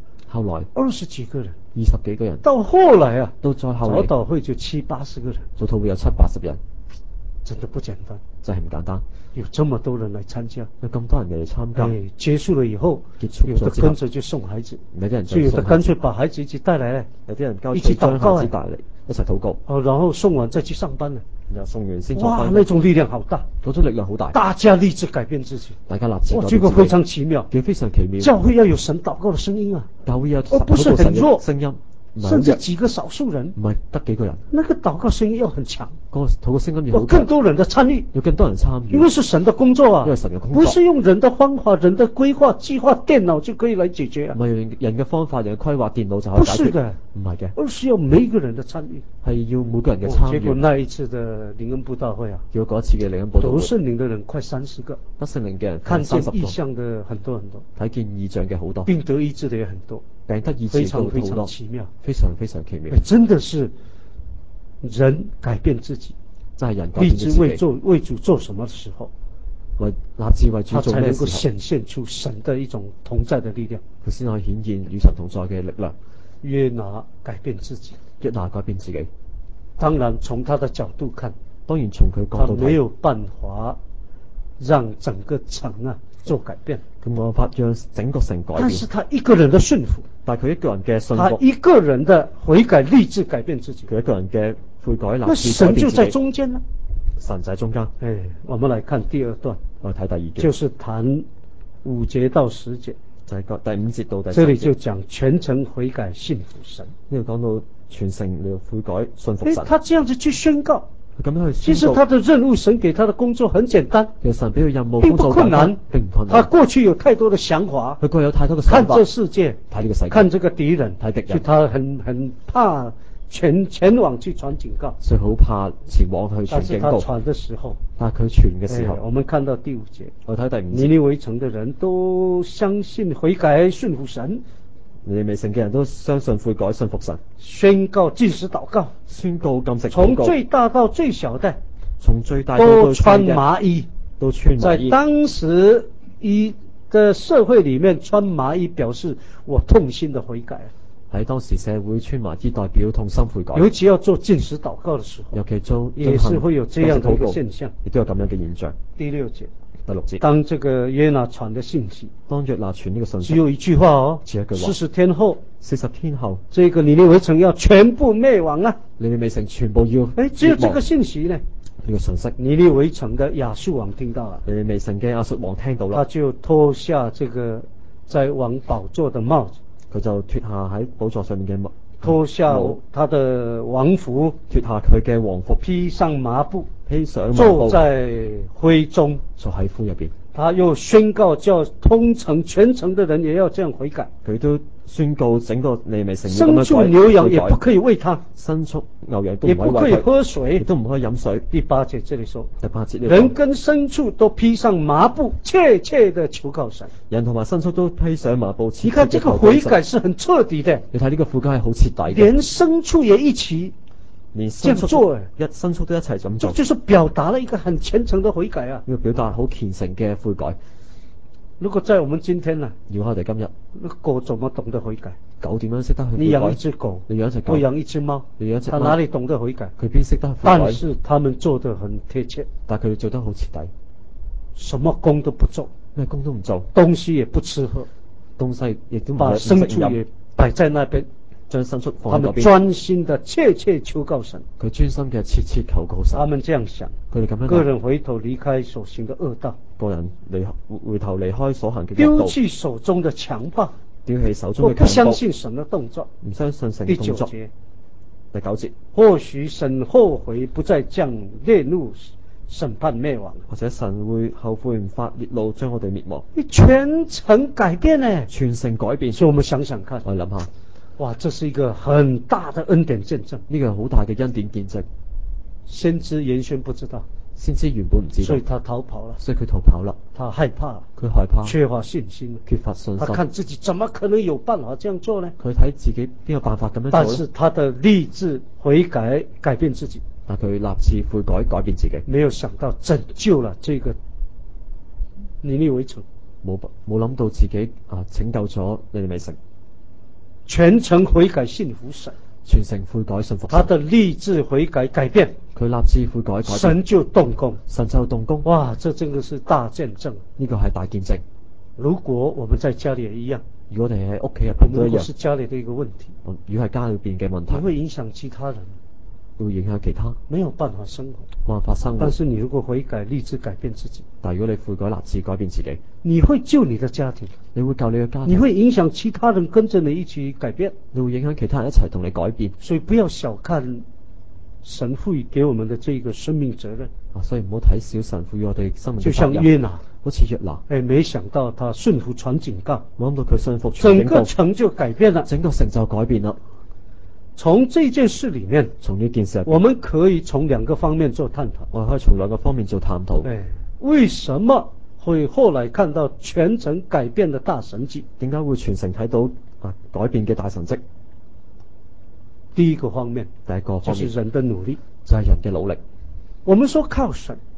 20幾個人。 20幾個人。 到後來啊， 到再後來。 早禱會就70-80個人。 早禱會有70-80人。 真的不簡單。 真係唔簡單。 有這麼多人來參加。 有咁多人嚟參加。 結束了以後，有的跟着就送孩子。 有啲人就有的乾脆把孩子一起帶來。 有啲人一起禱告。 一齊禱告。 然後送完再去上班。 然後送完先。 哇，那種力量好大。 嗰種力量好大。 大家立志改變自己。 大家立志改變自己。 這個非常奇妙。 非常奇妙。 教會要有神禱告的聲音啊。 教會有而不是很弱聲音。 甚至幾個少數人， 唔係得幾個人， 那個禱告聲音要很強， 嗰個禱告聲音要好強， 有更多人的參與， 有更多人參與， 因為是神的工作啊， 因為神嘅工作， 不是用人的方法、人的規劃、計劃、電腦就可以來解決啊， 唔係人嘅方法、人嘅規劃、電腦就可以解決， 不是的， 唔係嘅， 而是要每一個人的參與， 係要每個人嘅參與。 結果那一次的靈恩佈道會啊， 結果嗰一次嘅靈恩佈道會， 得聖靈的人快30個， 得聖靈嘅人看見異象的很多， 睇見異象嘅好多， 病得醫治的也很多， 病得醫治嘅好多， 非常奇妙， 非常非常奇妙， 真的是人改變自己， 真係人改變自己， 立志為主做什麼的時候， 立志為主他才能夠做咩時候， 顯現出神的一種同在的力量。 佢先可以顯現與神同在嘅力量。 約拿改變自己， 約拿改變自己， 當然從他的角度看， 當然從佢角他度睇， 沒有辦法讓整個城做改變， 佢冇辦法讓整個城改變。 但是他一個人的順服， 但係佢一個人嘅信服， 他一個人的悔改立志改變自己， 佢一個人嘅悔改立那志改神就在變自己， 中間呢。 神就喺中間。 我們來看第二段， 我哋睇第二節， 就是談5節到10節， 就係第5節到第10節。 這裡就講全城悔改信服神。 呢度講到全城了悔改信服神。 他這樣子去宣告， 佢咁樣去其宣告， 實他的任務，神給他的工作很簡單， 其實神俾佢任務並工作不困難， 並唔困難。 他過去有太多的想法， 佢過去有太多嘅想法， 看這世界， 睇呢個世界， 看這個敵人， 睇敵人， 所以他很怕前往去傳警告， 所以好怕前往去傳警告。 但是他傳的時候， 但係佢傳嘅時候， 我們看到第5節， 我睇第5節， 尼尼微城的人都相信悔改順服神， 尼尼微城嘅人都相信悔改信服神， 宣告禁食禱告， 宣告禁食禱從告， 最大到最小的， 從最大到都穿麻衣， 都穿麻衣。 在當時的社會裡面，穿麻衣表示我痛心的悔改。 喺當時社會穿麻衣代表痛心悔改， 尤其要做禁食禱告的時候， 尤其做也是會有這樣的一個現象， 亦都有咁樣嘅現象。 第6節， 第6節， 當這個約拿傳的信息， 當約拿傳呢個信息， 只有一句話哦， 只有一句話 40天後 ，40天後， 這個尼尼微城要全部滅亡啊！ 尼尼微城全部要， 只有這個信息呢？ 呢個信息， 尼尼微城的亞述王聽到了， 尼尼微城嘅亞述王聽到啦， 他就脫下這個在王寶座的帽子， 佢就脫下喺寶座上面嘅帽， 脫下他的王服， 脫下佢嘅王服， 披上麻布， 披上麻布， 坐在灰中， 坐喺灰入邊。 他又宣告叫通城全城的人也要這樣悔改。 佢都宣告整個尼尼微城牲畜牛羊也不可以餵他， 牲畜牛羊都也不可以喝水， 亦都唔可以飲水。 第8節這裡說， 第8節人跟牲畜都披上麻布，切切的求告神。 人同埋牲畜都披上麻布， 你看這個悔改是很徹底的。 你睇呢個悔改係好徹底嘅， 連牲畜也一起連這樣做， 牲畜都一齊咁做， 就是表達了一個很虔誠的悔改啊！ 要表達好虔誠嘅悔改。 如果在我們今天呢， 如果我哋今日， 那個狗怎麼懂得悔改？ 狗點樣識得去悔改？ 你養一隻狗， 你養一隻狗， 我養一隻貓， 你養一隻貓， 它哪裡懂得悔改？ 佢邊識得悔改？ 但是他們做得很貼切， 但係佢哋做得好徹底， 什麼工都不做， 咩工都唔做， 東西也不吃喝， 東西亦都唔把牲畜也擺在那邊， 將牲畜放喺嗰邊。 他們專心的切切求告神， 佢專心嘅切切求告神。 他們這樣想， 佢哋咁樣， 個人回頭離開所行的惡道， 個人回頭離開所行嘅惡道， 丟棄手中的強暴， 丟棄手中嘅強暴， 我不相信神的動作， 唔相信神嘅動作。第9節， 或許神後悔不再降烈怒審判滅亡， 或者神會後悔唔發烈怒將我哋滅亡。 你全城改變呢？ 全城改變， 所以我們想想看， 我哋諗下， 哇，這是一個很大的恩典見證， 呢個係好大嘅恩典見證。 先知原先不知道， 先知原本唔知道， 所以他逃跑了， 所以佢逃跑啦， 他害怕， 佢害怕， 缺乏信心， 缺乏信心， 他看自己怎麼可能有辦法這樣做呢？ 佢睇自己邊有辦法咁樣做， 但是他的立志悔改改變自己， 但佢立志悔改改變自己， 沒有想到拯救了這個尼尼微城， 冇諗到自己拯救咗尼尼微城， 全城悔改信服神， 全城悔改信服神， 他的立志悔改改變， 佢立志悔改改變， 神就動工， 神就動工。 哇，這真的是大見證， 呢個係大見證。 如果我們在家裏也一樣， 如果我哋喺屋企入邊都一樣， 如果是家裏的一個問題， 如果係家裏邊嘅問題， 會影響其他人， 會影響其他， 沒有辦法生活， 冇辦法生活。 但是你如果悔改立志改變自己， 但如果你悔改立志改變自己， 你會救你的家庭， 你會救你嘅家庭， 你會影響其他人跟着你一起改變， 你會影響其他人一齊同你改變。 所以不要小看神賦予給我們的這個生命責任所以唔好睇小神賦予我哋生命嘅責任。 就像約拿， 好似約拿， 沒想到他順服傳警告， 冇諗到佢信服傳整警告， 個城就改變了， 整個城就改變啦。 從這件事裏面， 從呢件事入邊， 我們可以從兩個方面做探討。 我哋可以從兩個方面做探討。 為什麼會後來看到全城改變的大神蹟？ 點解會全城睇到改變嘅大神蹟？ 第一個方面， 第一個方面就是人的努力， 就係人嘅努力。 我們說靠神，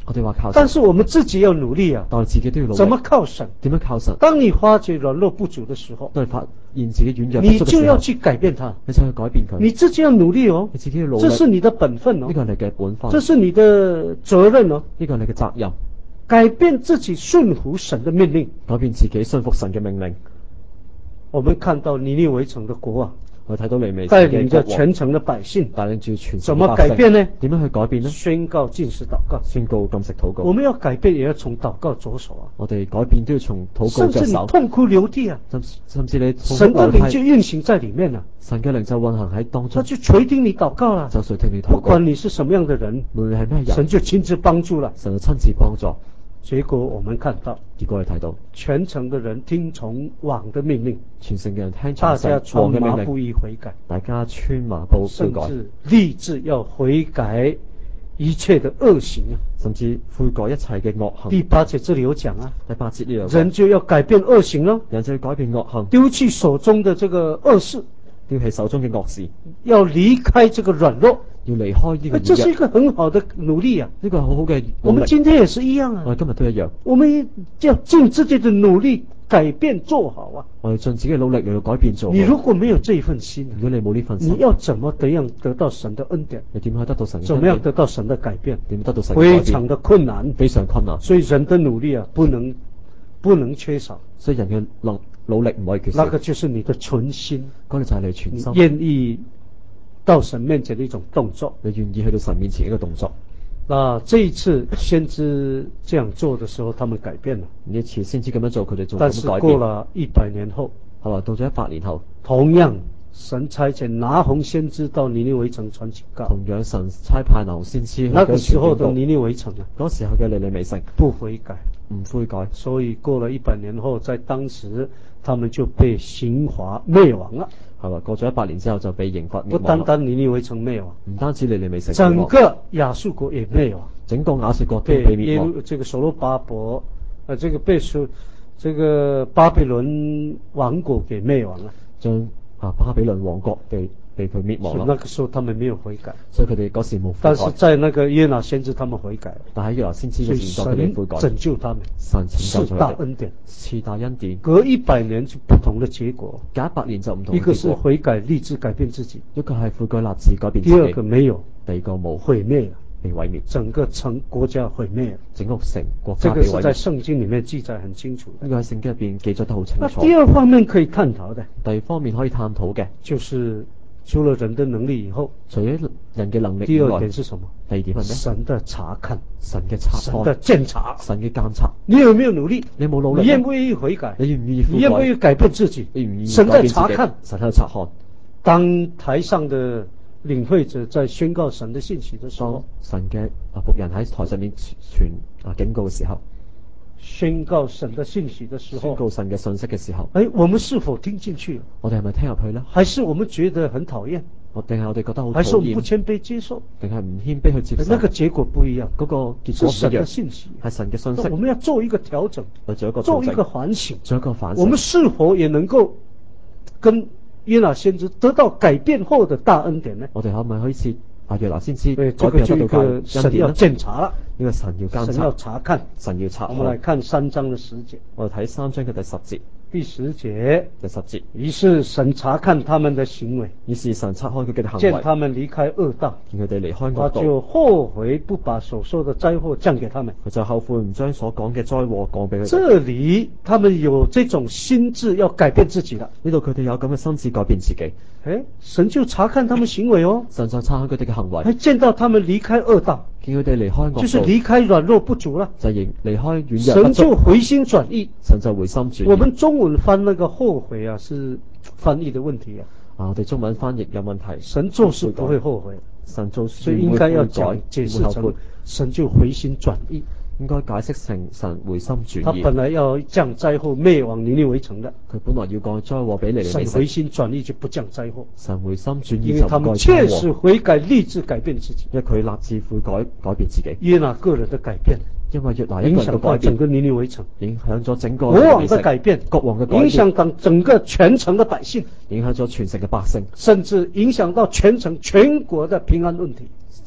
我哋話靠神， 但是我們自己要努力啊。 但係自己都要努力。 怎麼靠神？ 點樣靠神？ 當你發覺軟弱不足的時候， 當你發現自己軟弱不足嘅時候， 你就要去改變它。 你就去改變佢。 你自己要努力哦。 你自己要努力。 這是你的本分哦。 呢個係你嘅本分。 這是你的責任哦。 呢個係你嘅責任。 改變自己順服神的命令。 改變自己順服神嘅命令。 我們看到尼尼微城的國啊， 我睇到尼尼微帶領着全城的百姓， 帶領住全城怎麼改變呢？ 點樣去改變呢？ 宣告禁食禱告， 宣告禁食禱告。 我們要改變，也要從禱告着手啊。 我哋改變都要從禱告着手。 甚至你痛哭流涕啊， 甚至你神的靈就運行在裏面啊。 神嘅靈就運行喺當中， 他就垂聽你禱告啦， 就垂聽你禱告。 不管你是什麼樣的人， 無論係咩人， 神就親自幫助了。 神就親自幫助。 結果我們看到， 結果我哋睇到， 全城的人聽從王的命令， 全城嘅人聽大家穿麻布布衣悔改， 大家穿麻布悔改， 甚至立志要悔改一切的惡行啊， 甚至悔改一切嘅惡行。 第8節這裏有講啊， 第8節呢度， 人就要改變惡行咯， 人就要改變惡行， 丟棄手中的這個惡事， 丟棄手中嘅惡事， 要離開這個軟弱， 要離開呢個軟弱。 這是一個很好的努力啊， 呢個係好好嘅努力。 我們今天也是一樣啊， 我哋今日都一樣， 我們要盡自己的努力改變做好啊。 我哋盡自己嘅努力嚟到改變做好。 你如果沒有這一份心， 如果你冇呢份心， 你要怎麼樣得到神的恩典？ 你點樣得到神嘅恩典？ 怎麼樣得到神的改變？ 點得到神嘅改變？ 非常的困難， 非常困難。 所以人的努力啊，不能缺少。 所以人嘅努力唔可以缺少。 那個就是你的存心， 嗰個就係你全心， 你願意到神面前的一種動作， 你願意去到神面前一個動作。 那這一次先知這樣做的時候，他們改變了。 呢一次先知咁樣做，佢哋仲但是咁改變。 過了100年後， 後來到咗100年後， 同樣神差遣拿鴻先知到尼尼微城傳警告。 同樣神差派拿鴻先知。 那個時候的尼尼微城啊， 嗰時候嘅尼尼微城不悔改， 唔悔改， 所以過了100年後，在當時他們就被刑罰滅亡了。 係嘛？過咗100年之後就被刑罰滅亡。 不單單尼尼微城滅亡， 唔單止尼尼微城， 整個亞述國也滅亡。 整個亞述國都被滅亡。 這個所羅巴伯，這個巴比倫王國給滅亡了。 將巴比倫王國被佢滅亡了。 那個時候他們沒有悔改， 所以佢哋嗰時冇悔改。 但是在那個約拿先知他們悔改， 但喺約拿先知嘅時代佢哋悔改， 拯救他們， 神拯救咗佢哋， 大恩典， 賜大恩典。 隔100年就不同的結果， 隔100年就唔同。 一個是悔改立志改變自己， 一個係悔改立志改變自己。 第二個沒有， 第二個冇， 毀滅了， 被毀滅， 整個城國家毀滅了， 整個城國家被毀滅。 這個是在聖經裏面記載很清楚的。 呢個喺聖經入邊記載得好清楚。 那第二方面可以探討的， 第二方面可以探討嘅， 就是除了人的能力以後， 除咗人嘅能力以外，第二點是什麼？ 第二點係咩？ 神的查看， 神嘅查看， 神的監察， 神嘅監察。 你有沒有努力？ 你有冇努力？ 你願不願意悔改？ 你願唔願意悔改？ 你願不願意改變自己？ 你願唔願意神在查看， 神喺度查看。 當台上的領會者在宣告神的信息的時候， 神嘅僕人喺台上面傳警告嘅時候， 宣告神的信息的時候， 宣告神嘅信息嘅時候， 我們是否聽進去？ 我哋係咪聽入去呢？ 還是我們覺得很討厭？ 定係我哋覺得好討厭？ 還是我們不謙卑接受？ 定係唔謙卑去接受？ 那個結果不一樣， 嗰個結果是神的信息， 係神嘅信息。 我們要做一個調整，做一個反省，我們是否也能夠跟約拿先知得到改變後的大恩典呢？ 我哋可唔可以似約拿先知改這個就一個神要監察了， 呢個神要監察， 神要查看， 神要查看。 我們來看3章的10節， 我哋睇3章嘅第10節。 第10節， 第10節。 於是神查看他們的行為， 於是神察看佢哋嘅行為， 見他們離開惡道， 見佢哋離開惡道， 他就後悔不把所說的災禍降給他們。 佢就後悔唔將所講嘅災禍降俾佢哋。 這裡他們有這種心志要改變自己了， 呢度佢哋有咁嘅心志改變自己。 神就查看他們行為哦， 神就查看佢哋嘅行為， 還見到他們離開惡道， 見佢哋離開惡道， 就是離開軟弱不足了， 就離開軟弱不足， 神就回心轉意， 神就回心轉意。 我們中文翻那個後悔啊，是翻譯的問題啊。 我哋中文翻譯有問題。 神做事不會後悔， 神做事所以應該要解釋成神就回心轉意。 應該解釋成神回心轉意。 他本來要降災禍滅亡尼尼微城的， 佢本來要降災禍俾尼尼微城， 神回心轉意就不降災禍。 神回心轉意因為他們確實悔改立志改變自己， 因為佢立志悔改變自己。 約拿個人的改變， 因為約拿一個人嘅改變，影響到整個尼尼微城， 影響咗整個國王的改變， 國王嘅改變， 影響到整個全城的百姓， 影響咗全城嘅百姓， 甚至影響到全城全國的平安問題，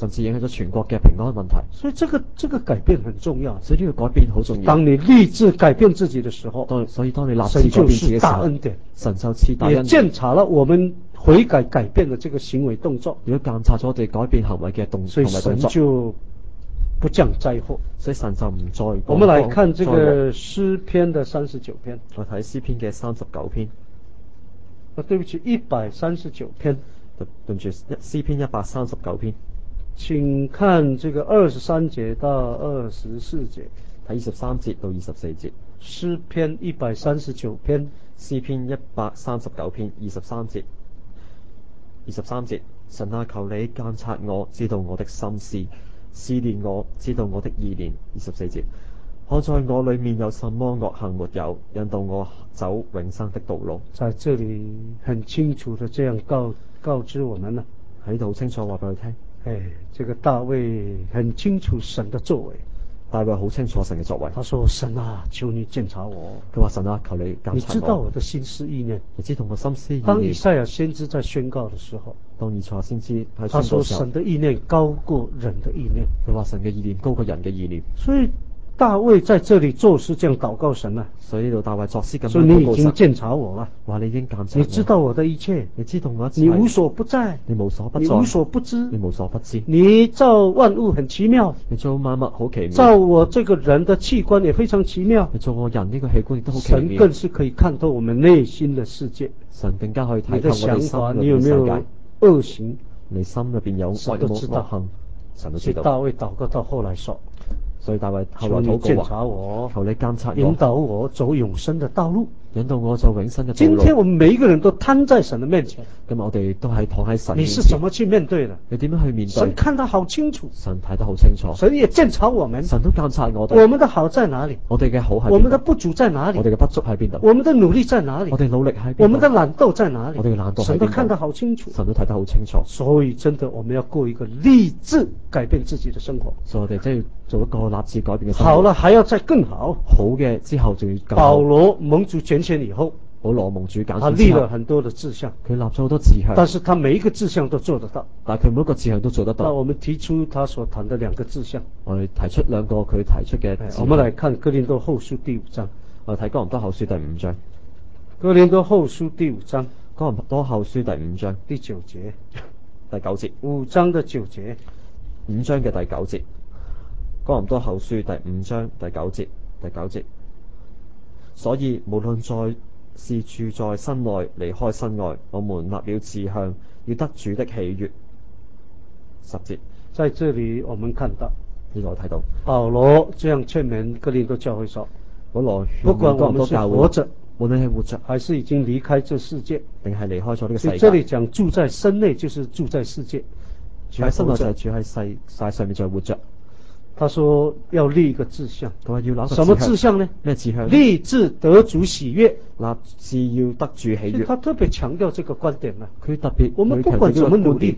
甚至影響咗全國嘅平安問題。 所以這個改變很重要。 所以呢個改變好重要。 當你立志改變自己的時候， 所以當你立志改變自己嘅時候，神就賜大恩典， 也檢查了我們悔改改變的這個行為動作。 如果監察咗我哋改變行為嘅動作， 所以神就不降災禍。 所以神就唔再。 我們來看這個詩篇的39篇。 我睇詩篇嘅39篇。 對不起，139篇。 對唔住，詩篇139篇。 請看這個23節到24節。 睇23節到24節。 詩篇139篇。 詩篇139篇23節。23節，神啊，求你監察我，知道我的心思，試煉我，知道我的意念。24節，看在我裏面有什麼惡行沒有，引導我走永生的道路。 在這裡很清楚的這樣告知我們了， 喺度好清楚話俾佢聽。 這個大衛很清楚神的作為。 大衛好清楚神嘅作為。 他說：神啊，求你檢察我。 佢話：神啊，求你監察我。 你知道我的心思意念。 你知道我心思意念。 當以賽亞先知在宣告的時候，他說神的意念高過人的意念。 佢話神嘅意念高過人嘅意念。 所以大衛在這裡作詩這樣禱告神啊。 所以呢度大衛作詩咁樣禱告神。 所以你已經檢查我了。 話你已經監察我。 你知道我的一切。 你知道我一切。 你無所不在。 你無所不在。 你無所不知。 你無所不知。 你造萬物很奇妙。 你造萬物好奇妙。 造我這個人的器官也非常奇妙。 你造我人呢個器官亦都好奇妙。 神更是可以看透我們內心的世界。 神更加可以睇透我哋心裏嘅世界。 你有沒有惡行？ 你心裏邊有惡行，神都知道。 大衛禱告到後來說。 所以大衛後來禱告話：求你監察我， 引導我走永生的道路。 引導我走永生的道路。 今天我們每一個人都攤在神的面前。 今日我哋都係躺喺神面前。 你是怎麼去面對的？ 你點樣去面對？ 神看得好清楚。 神睇得好清楚。 神也檢察我們。 神都監察我哋。 我們的好在哪裡？ 我哋嘅好喺邊度？ 我們的不足在哪裡？ 我哋嘅不足喺邊度？ 我們的努力在哪裡？ 我哋努力喺邊度？ 我們的懶惰在哪裡？ 我哋嘅懶惰喺邊度？ 神都看得好清楚。 神都睇得好清楚。 所以真的我們要過一個立志改變自己的生活。 所以我哋真係要做一個立志改變嘅生活。 好了，還要再更好。 好嘅之後就要更好。 保羅蒙主揀選以後。 保羅蒙主揀選之後， 他立了很多的志向， 佢立咗好多志向， 但是他每一個志向都做得到， 但係佢每一個志向都做得到。 那我們提出他所談的2個志向， 我哋提出2個佢提出嘅志向。 我們來看哥林多後書第5章， 我哋睇哥林多後書第5章， 哥林多後書第5章， 哥林多後書第5章第9節， 第9節 ，5章的9節 ，5章嘅第9節，哥林多後書第5章第9節，第9節。所以無論是住在身內離開身外，我們立了志向，要得主的喜悅。10節， 在這裡我們看到呢度睇到保羅這樣勸勉哥林多教會說： 保羅不管我們是活着， 無論係活着， 還是已經離開這世界， 定係離開咗呢個世界。 這裡講住在身內就是住在世界， 住喺身內就係住喺世上面就係活着。 他說要立一個志向， 佢話要攞個什麼志向呢？ 咩志向？ 立志得主喜悅， 立志要得主喜悅。 他特別強調這個觀點啦。 佢特別， 我們不管怎麼努力，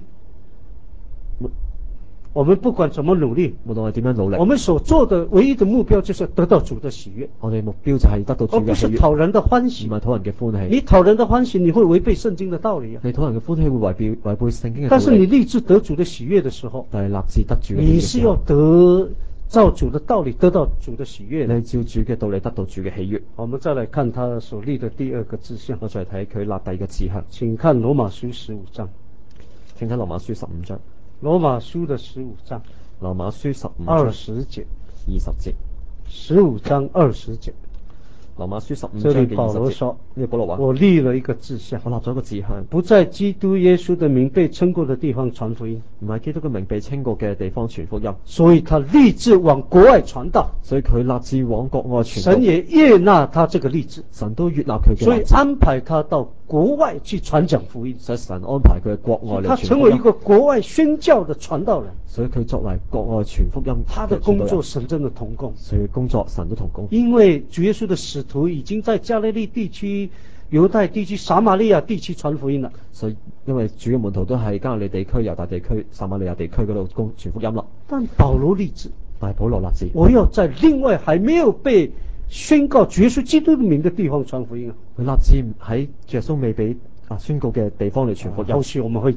我們不管怎麼努力， 無論係點樣努力， 我們所做的唯一的目標就是得到主的喜悅。 我哋目標就係得到主嘅喜悅， 而不是討人的歡喜， 唔係討人嘅歡喜。 你討人的歡喜，你會違背聖經的道理啊！ 你討人嘅歡喜會違背聖經嘅道理。 但是你立志得主的喜悅的時候， 但係立志得主嘅喜悅， 你是要得照主的道理得到主的喜悅。 你照主嘅道理得到主嘅喜悅。 我們再來看他所立的第2個志向。 我再嚟睇佢立第2個志向。 請看羅馬書15章。 請睇羅馬書15章。 羅馬書的15章。 羅馬書15章 20節。 20節。 15章20節。 羅馬書15章嘅20節。 這裡保羅說： 呢個保羅話， 我立了一個志向， 我立咗一個志向， 不在基督耶穌的名被稱過的地方傳福音， 唔係基督嘅名被稱過嘅地方傳福音。 所以他立志往國外傳道， 所以佢立志往國外傳道。 神也悅納他這個立志， 神都悅納佢嘅立志， 所以安排他到國外去傳講福音。 所以神安排佢喺國外嚟傳福音， 他成為一個國外宣教的傳道人。 所以佢作為國外傳福音， 他的工作神真的同工， 所以工作神都同工。 因為主耶穌的使徒已經在加利利地區、猶太地區、撒瑪利亞地區傳福音了。 所以因為主嘅門徒都係加利利地區、猶大地區、撒瑪利亞地區嗰度傳福音啦。但保羅立志，我要在另外還沒有被宣告主耶穌基督的名的地方傳福音啊！ 佢立志喺耶穌未俾宣告嘅地方嚟傳福音。 後續我們會講。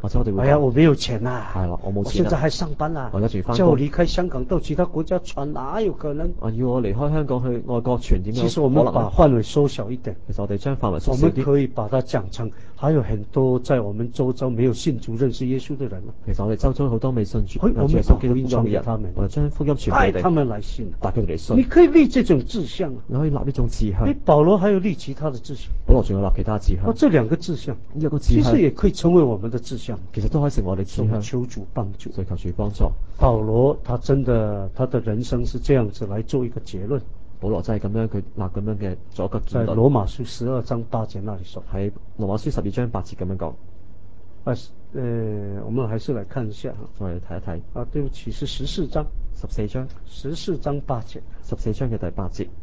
或者我哋會哎呀，我沒有錢啊， 係啦，我冇錢啊， 我現在還上班啊， 我而家仲要返工， 叫我離開香港到其他國家傳，哪有可能？ 要我離開香港去外國傳點樣？ 其實我們把範圍縮小一點， 其實我哋將範圍縮小啲， 我們可以把它講成，還有很多在我們周遭沒有信主認識耶穌的人啊。 其實我哋周遭好多未信主、 我們把福音傳給他們， 我哋將福音傳俾佢哋， 帶他們來信， 帶佢哋嚟信。 你可以立這種志向啊， 你可以立呢種志向。 保羅還有立其他的志向， 保羅仲有立其他志向。 這兩個志向，其實也可以成為我們的志向， 其實都可以成為我哋志向。 求主幫助， 所以求主幫助。 保羅他真的他的人生是這樣子來做一個結論。 保羅真係咁樣，佢立咁樣嘅咗個結論。 在羅馬書12章8節那裡說， 喺羅馬書12章8節咁樣講。 我們還是來看一下哈， 我哋睇一睇。 啊，對不起，是14章。 14章。 14章8節。 14章嘅第8節。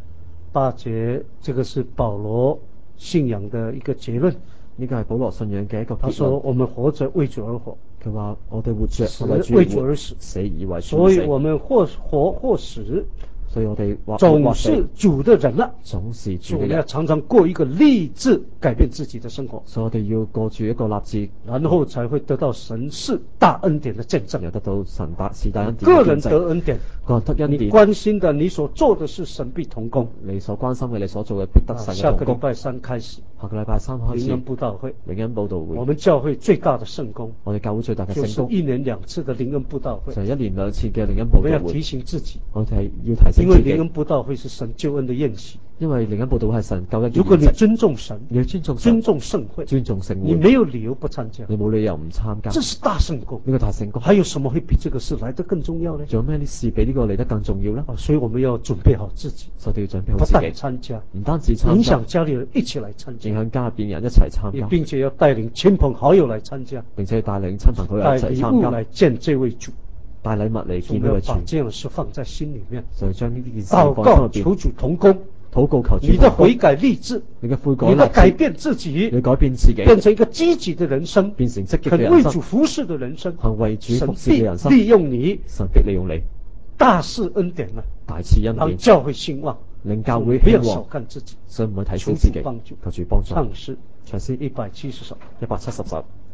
8節，這個是保羅信仰的一個結論。 呢個係保羅信仰嘅一個結論。 他說：我們活着為主而活。 佢話：我哋活着為主而死， 死而為主而死。 所以我們或活或死。 所以我哋總是主的人了， 總是主的人。 我們要常常過一個立志改變自己的生活。 所以我哋要過住一個立志， 然後才會得到神是大恩典的見證， 又得到神是大恩典。 個人得恩典， 個人得恩典。 你關心的，你所做的事，神必同工。 你所關心嘅，你所做嘅必得神嘅同工。 下個禮拜3開始， 下個禮拜3開始， 靈恩佈道會， 靈恩佈道會。 我們教會最大的聖工， 我哋教會最大嘅聖工， 就是1年2次的靈恩佈道會， 就係1年2次嘅靈恩佈道會。 我們要提醒自己， 我哋要提醒自己， 因為靈恩佈道會是神救恩的宴席。 因為靈恩佈道會係神救恩嘅宴席。 如果你尊重神， 你要尊重神， 尊重聖會， 尊重聖會， 你沒有理由不參加， 你冇理由唔參加。 這是大聖工， 呢個大聖工， 還有什麼會比這個事來得更重要呢？ 仲有咩啲事比呢個嚟得更重要呢？ 所以我們要準備好自己， 所以要準備好自己， 不但參加， 唔單止參加， 影響家裏人一起來參加， 影響家入邊人一齊參加， 並且要帶領親朋好友來參加， 並且帶領親朋好友一齊參加， 帶禮物來見這位主， 帶禮物嚟見呢位主， 把這樣的事放在心裏面， 就將呢件事禱告求主同工， 禱告求主， 你的悔改立志， 你嘅悔改， 你的改變自己， 你改變自己， 變成一個積極的人生， 變成積極嘅人生， 為主服侍的人生， 為主服侍嘅人生， 利用你， 神必利用你， 大賜恩典啊， 大賜恩典， 讓教會興旺， 令教會不要小看自己， 所以唔好睇小自己，求主幫助。 唱詩 170首。 170首。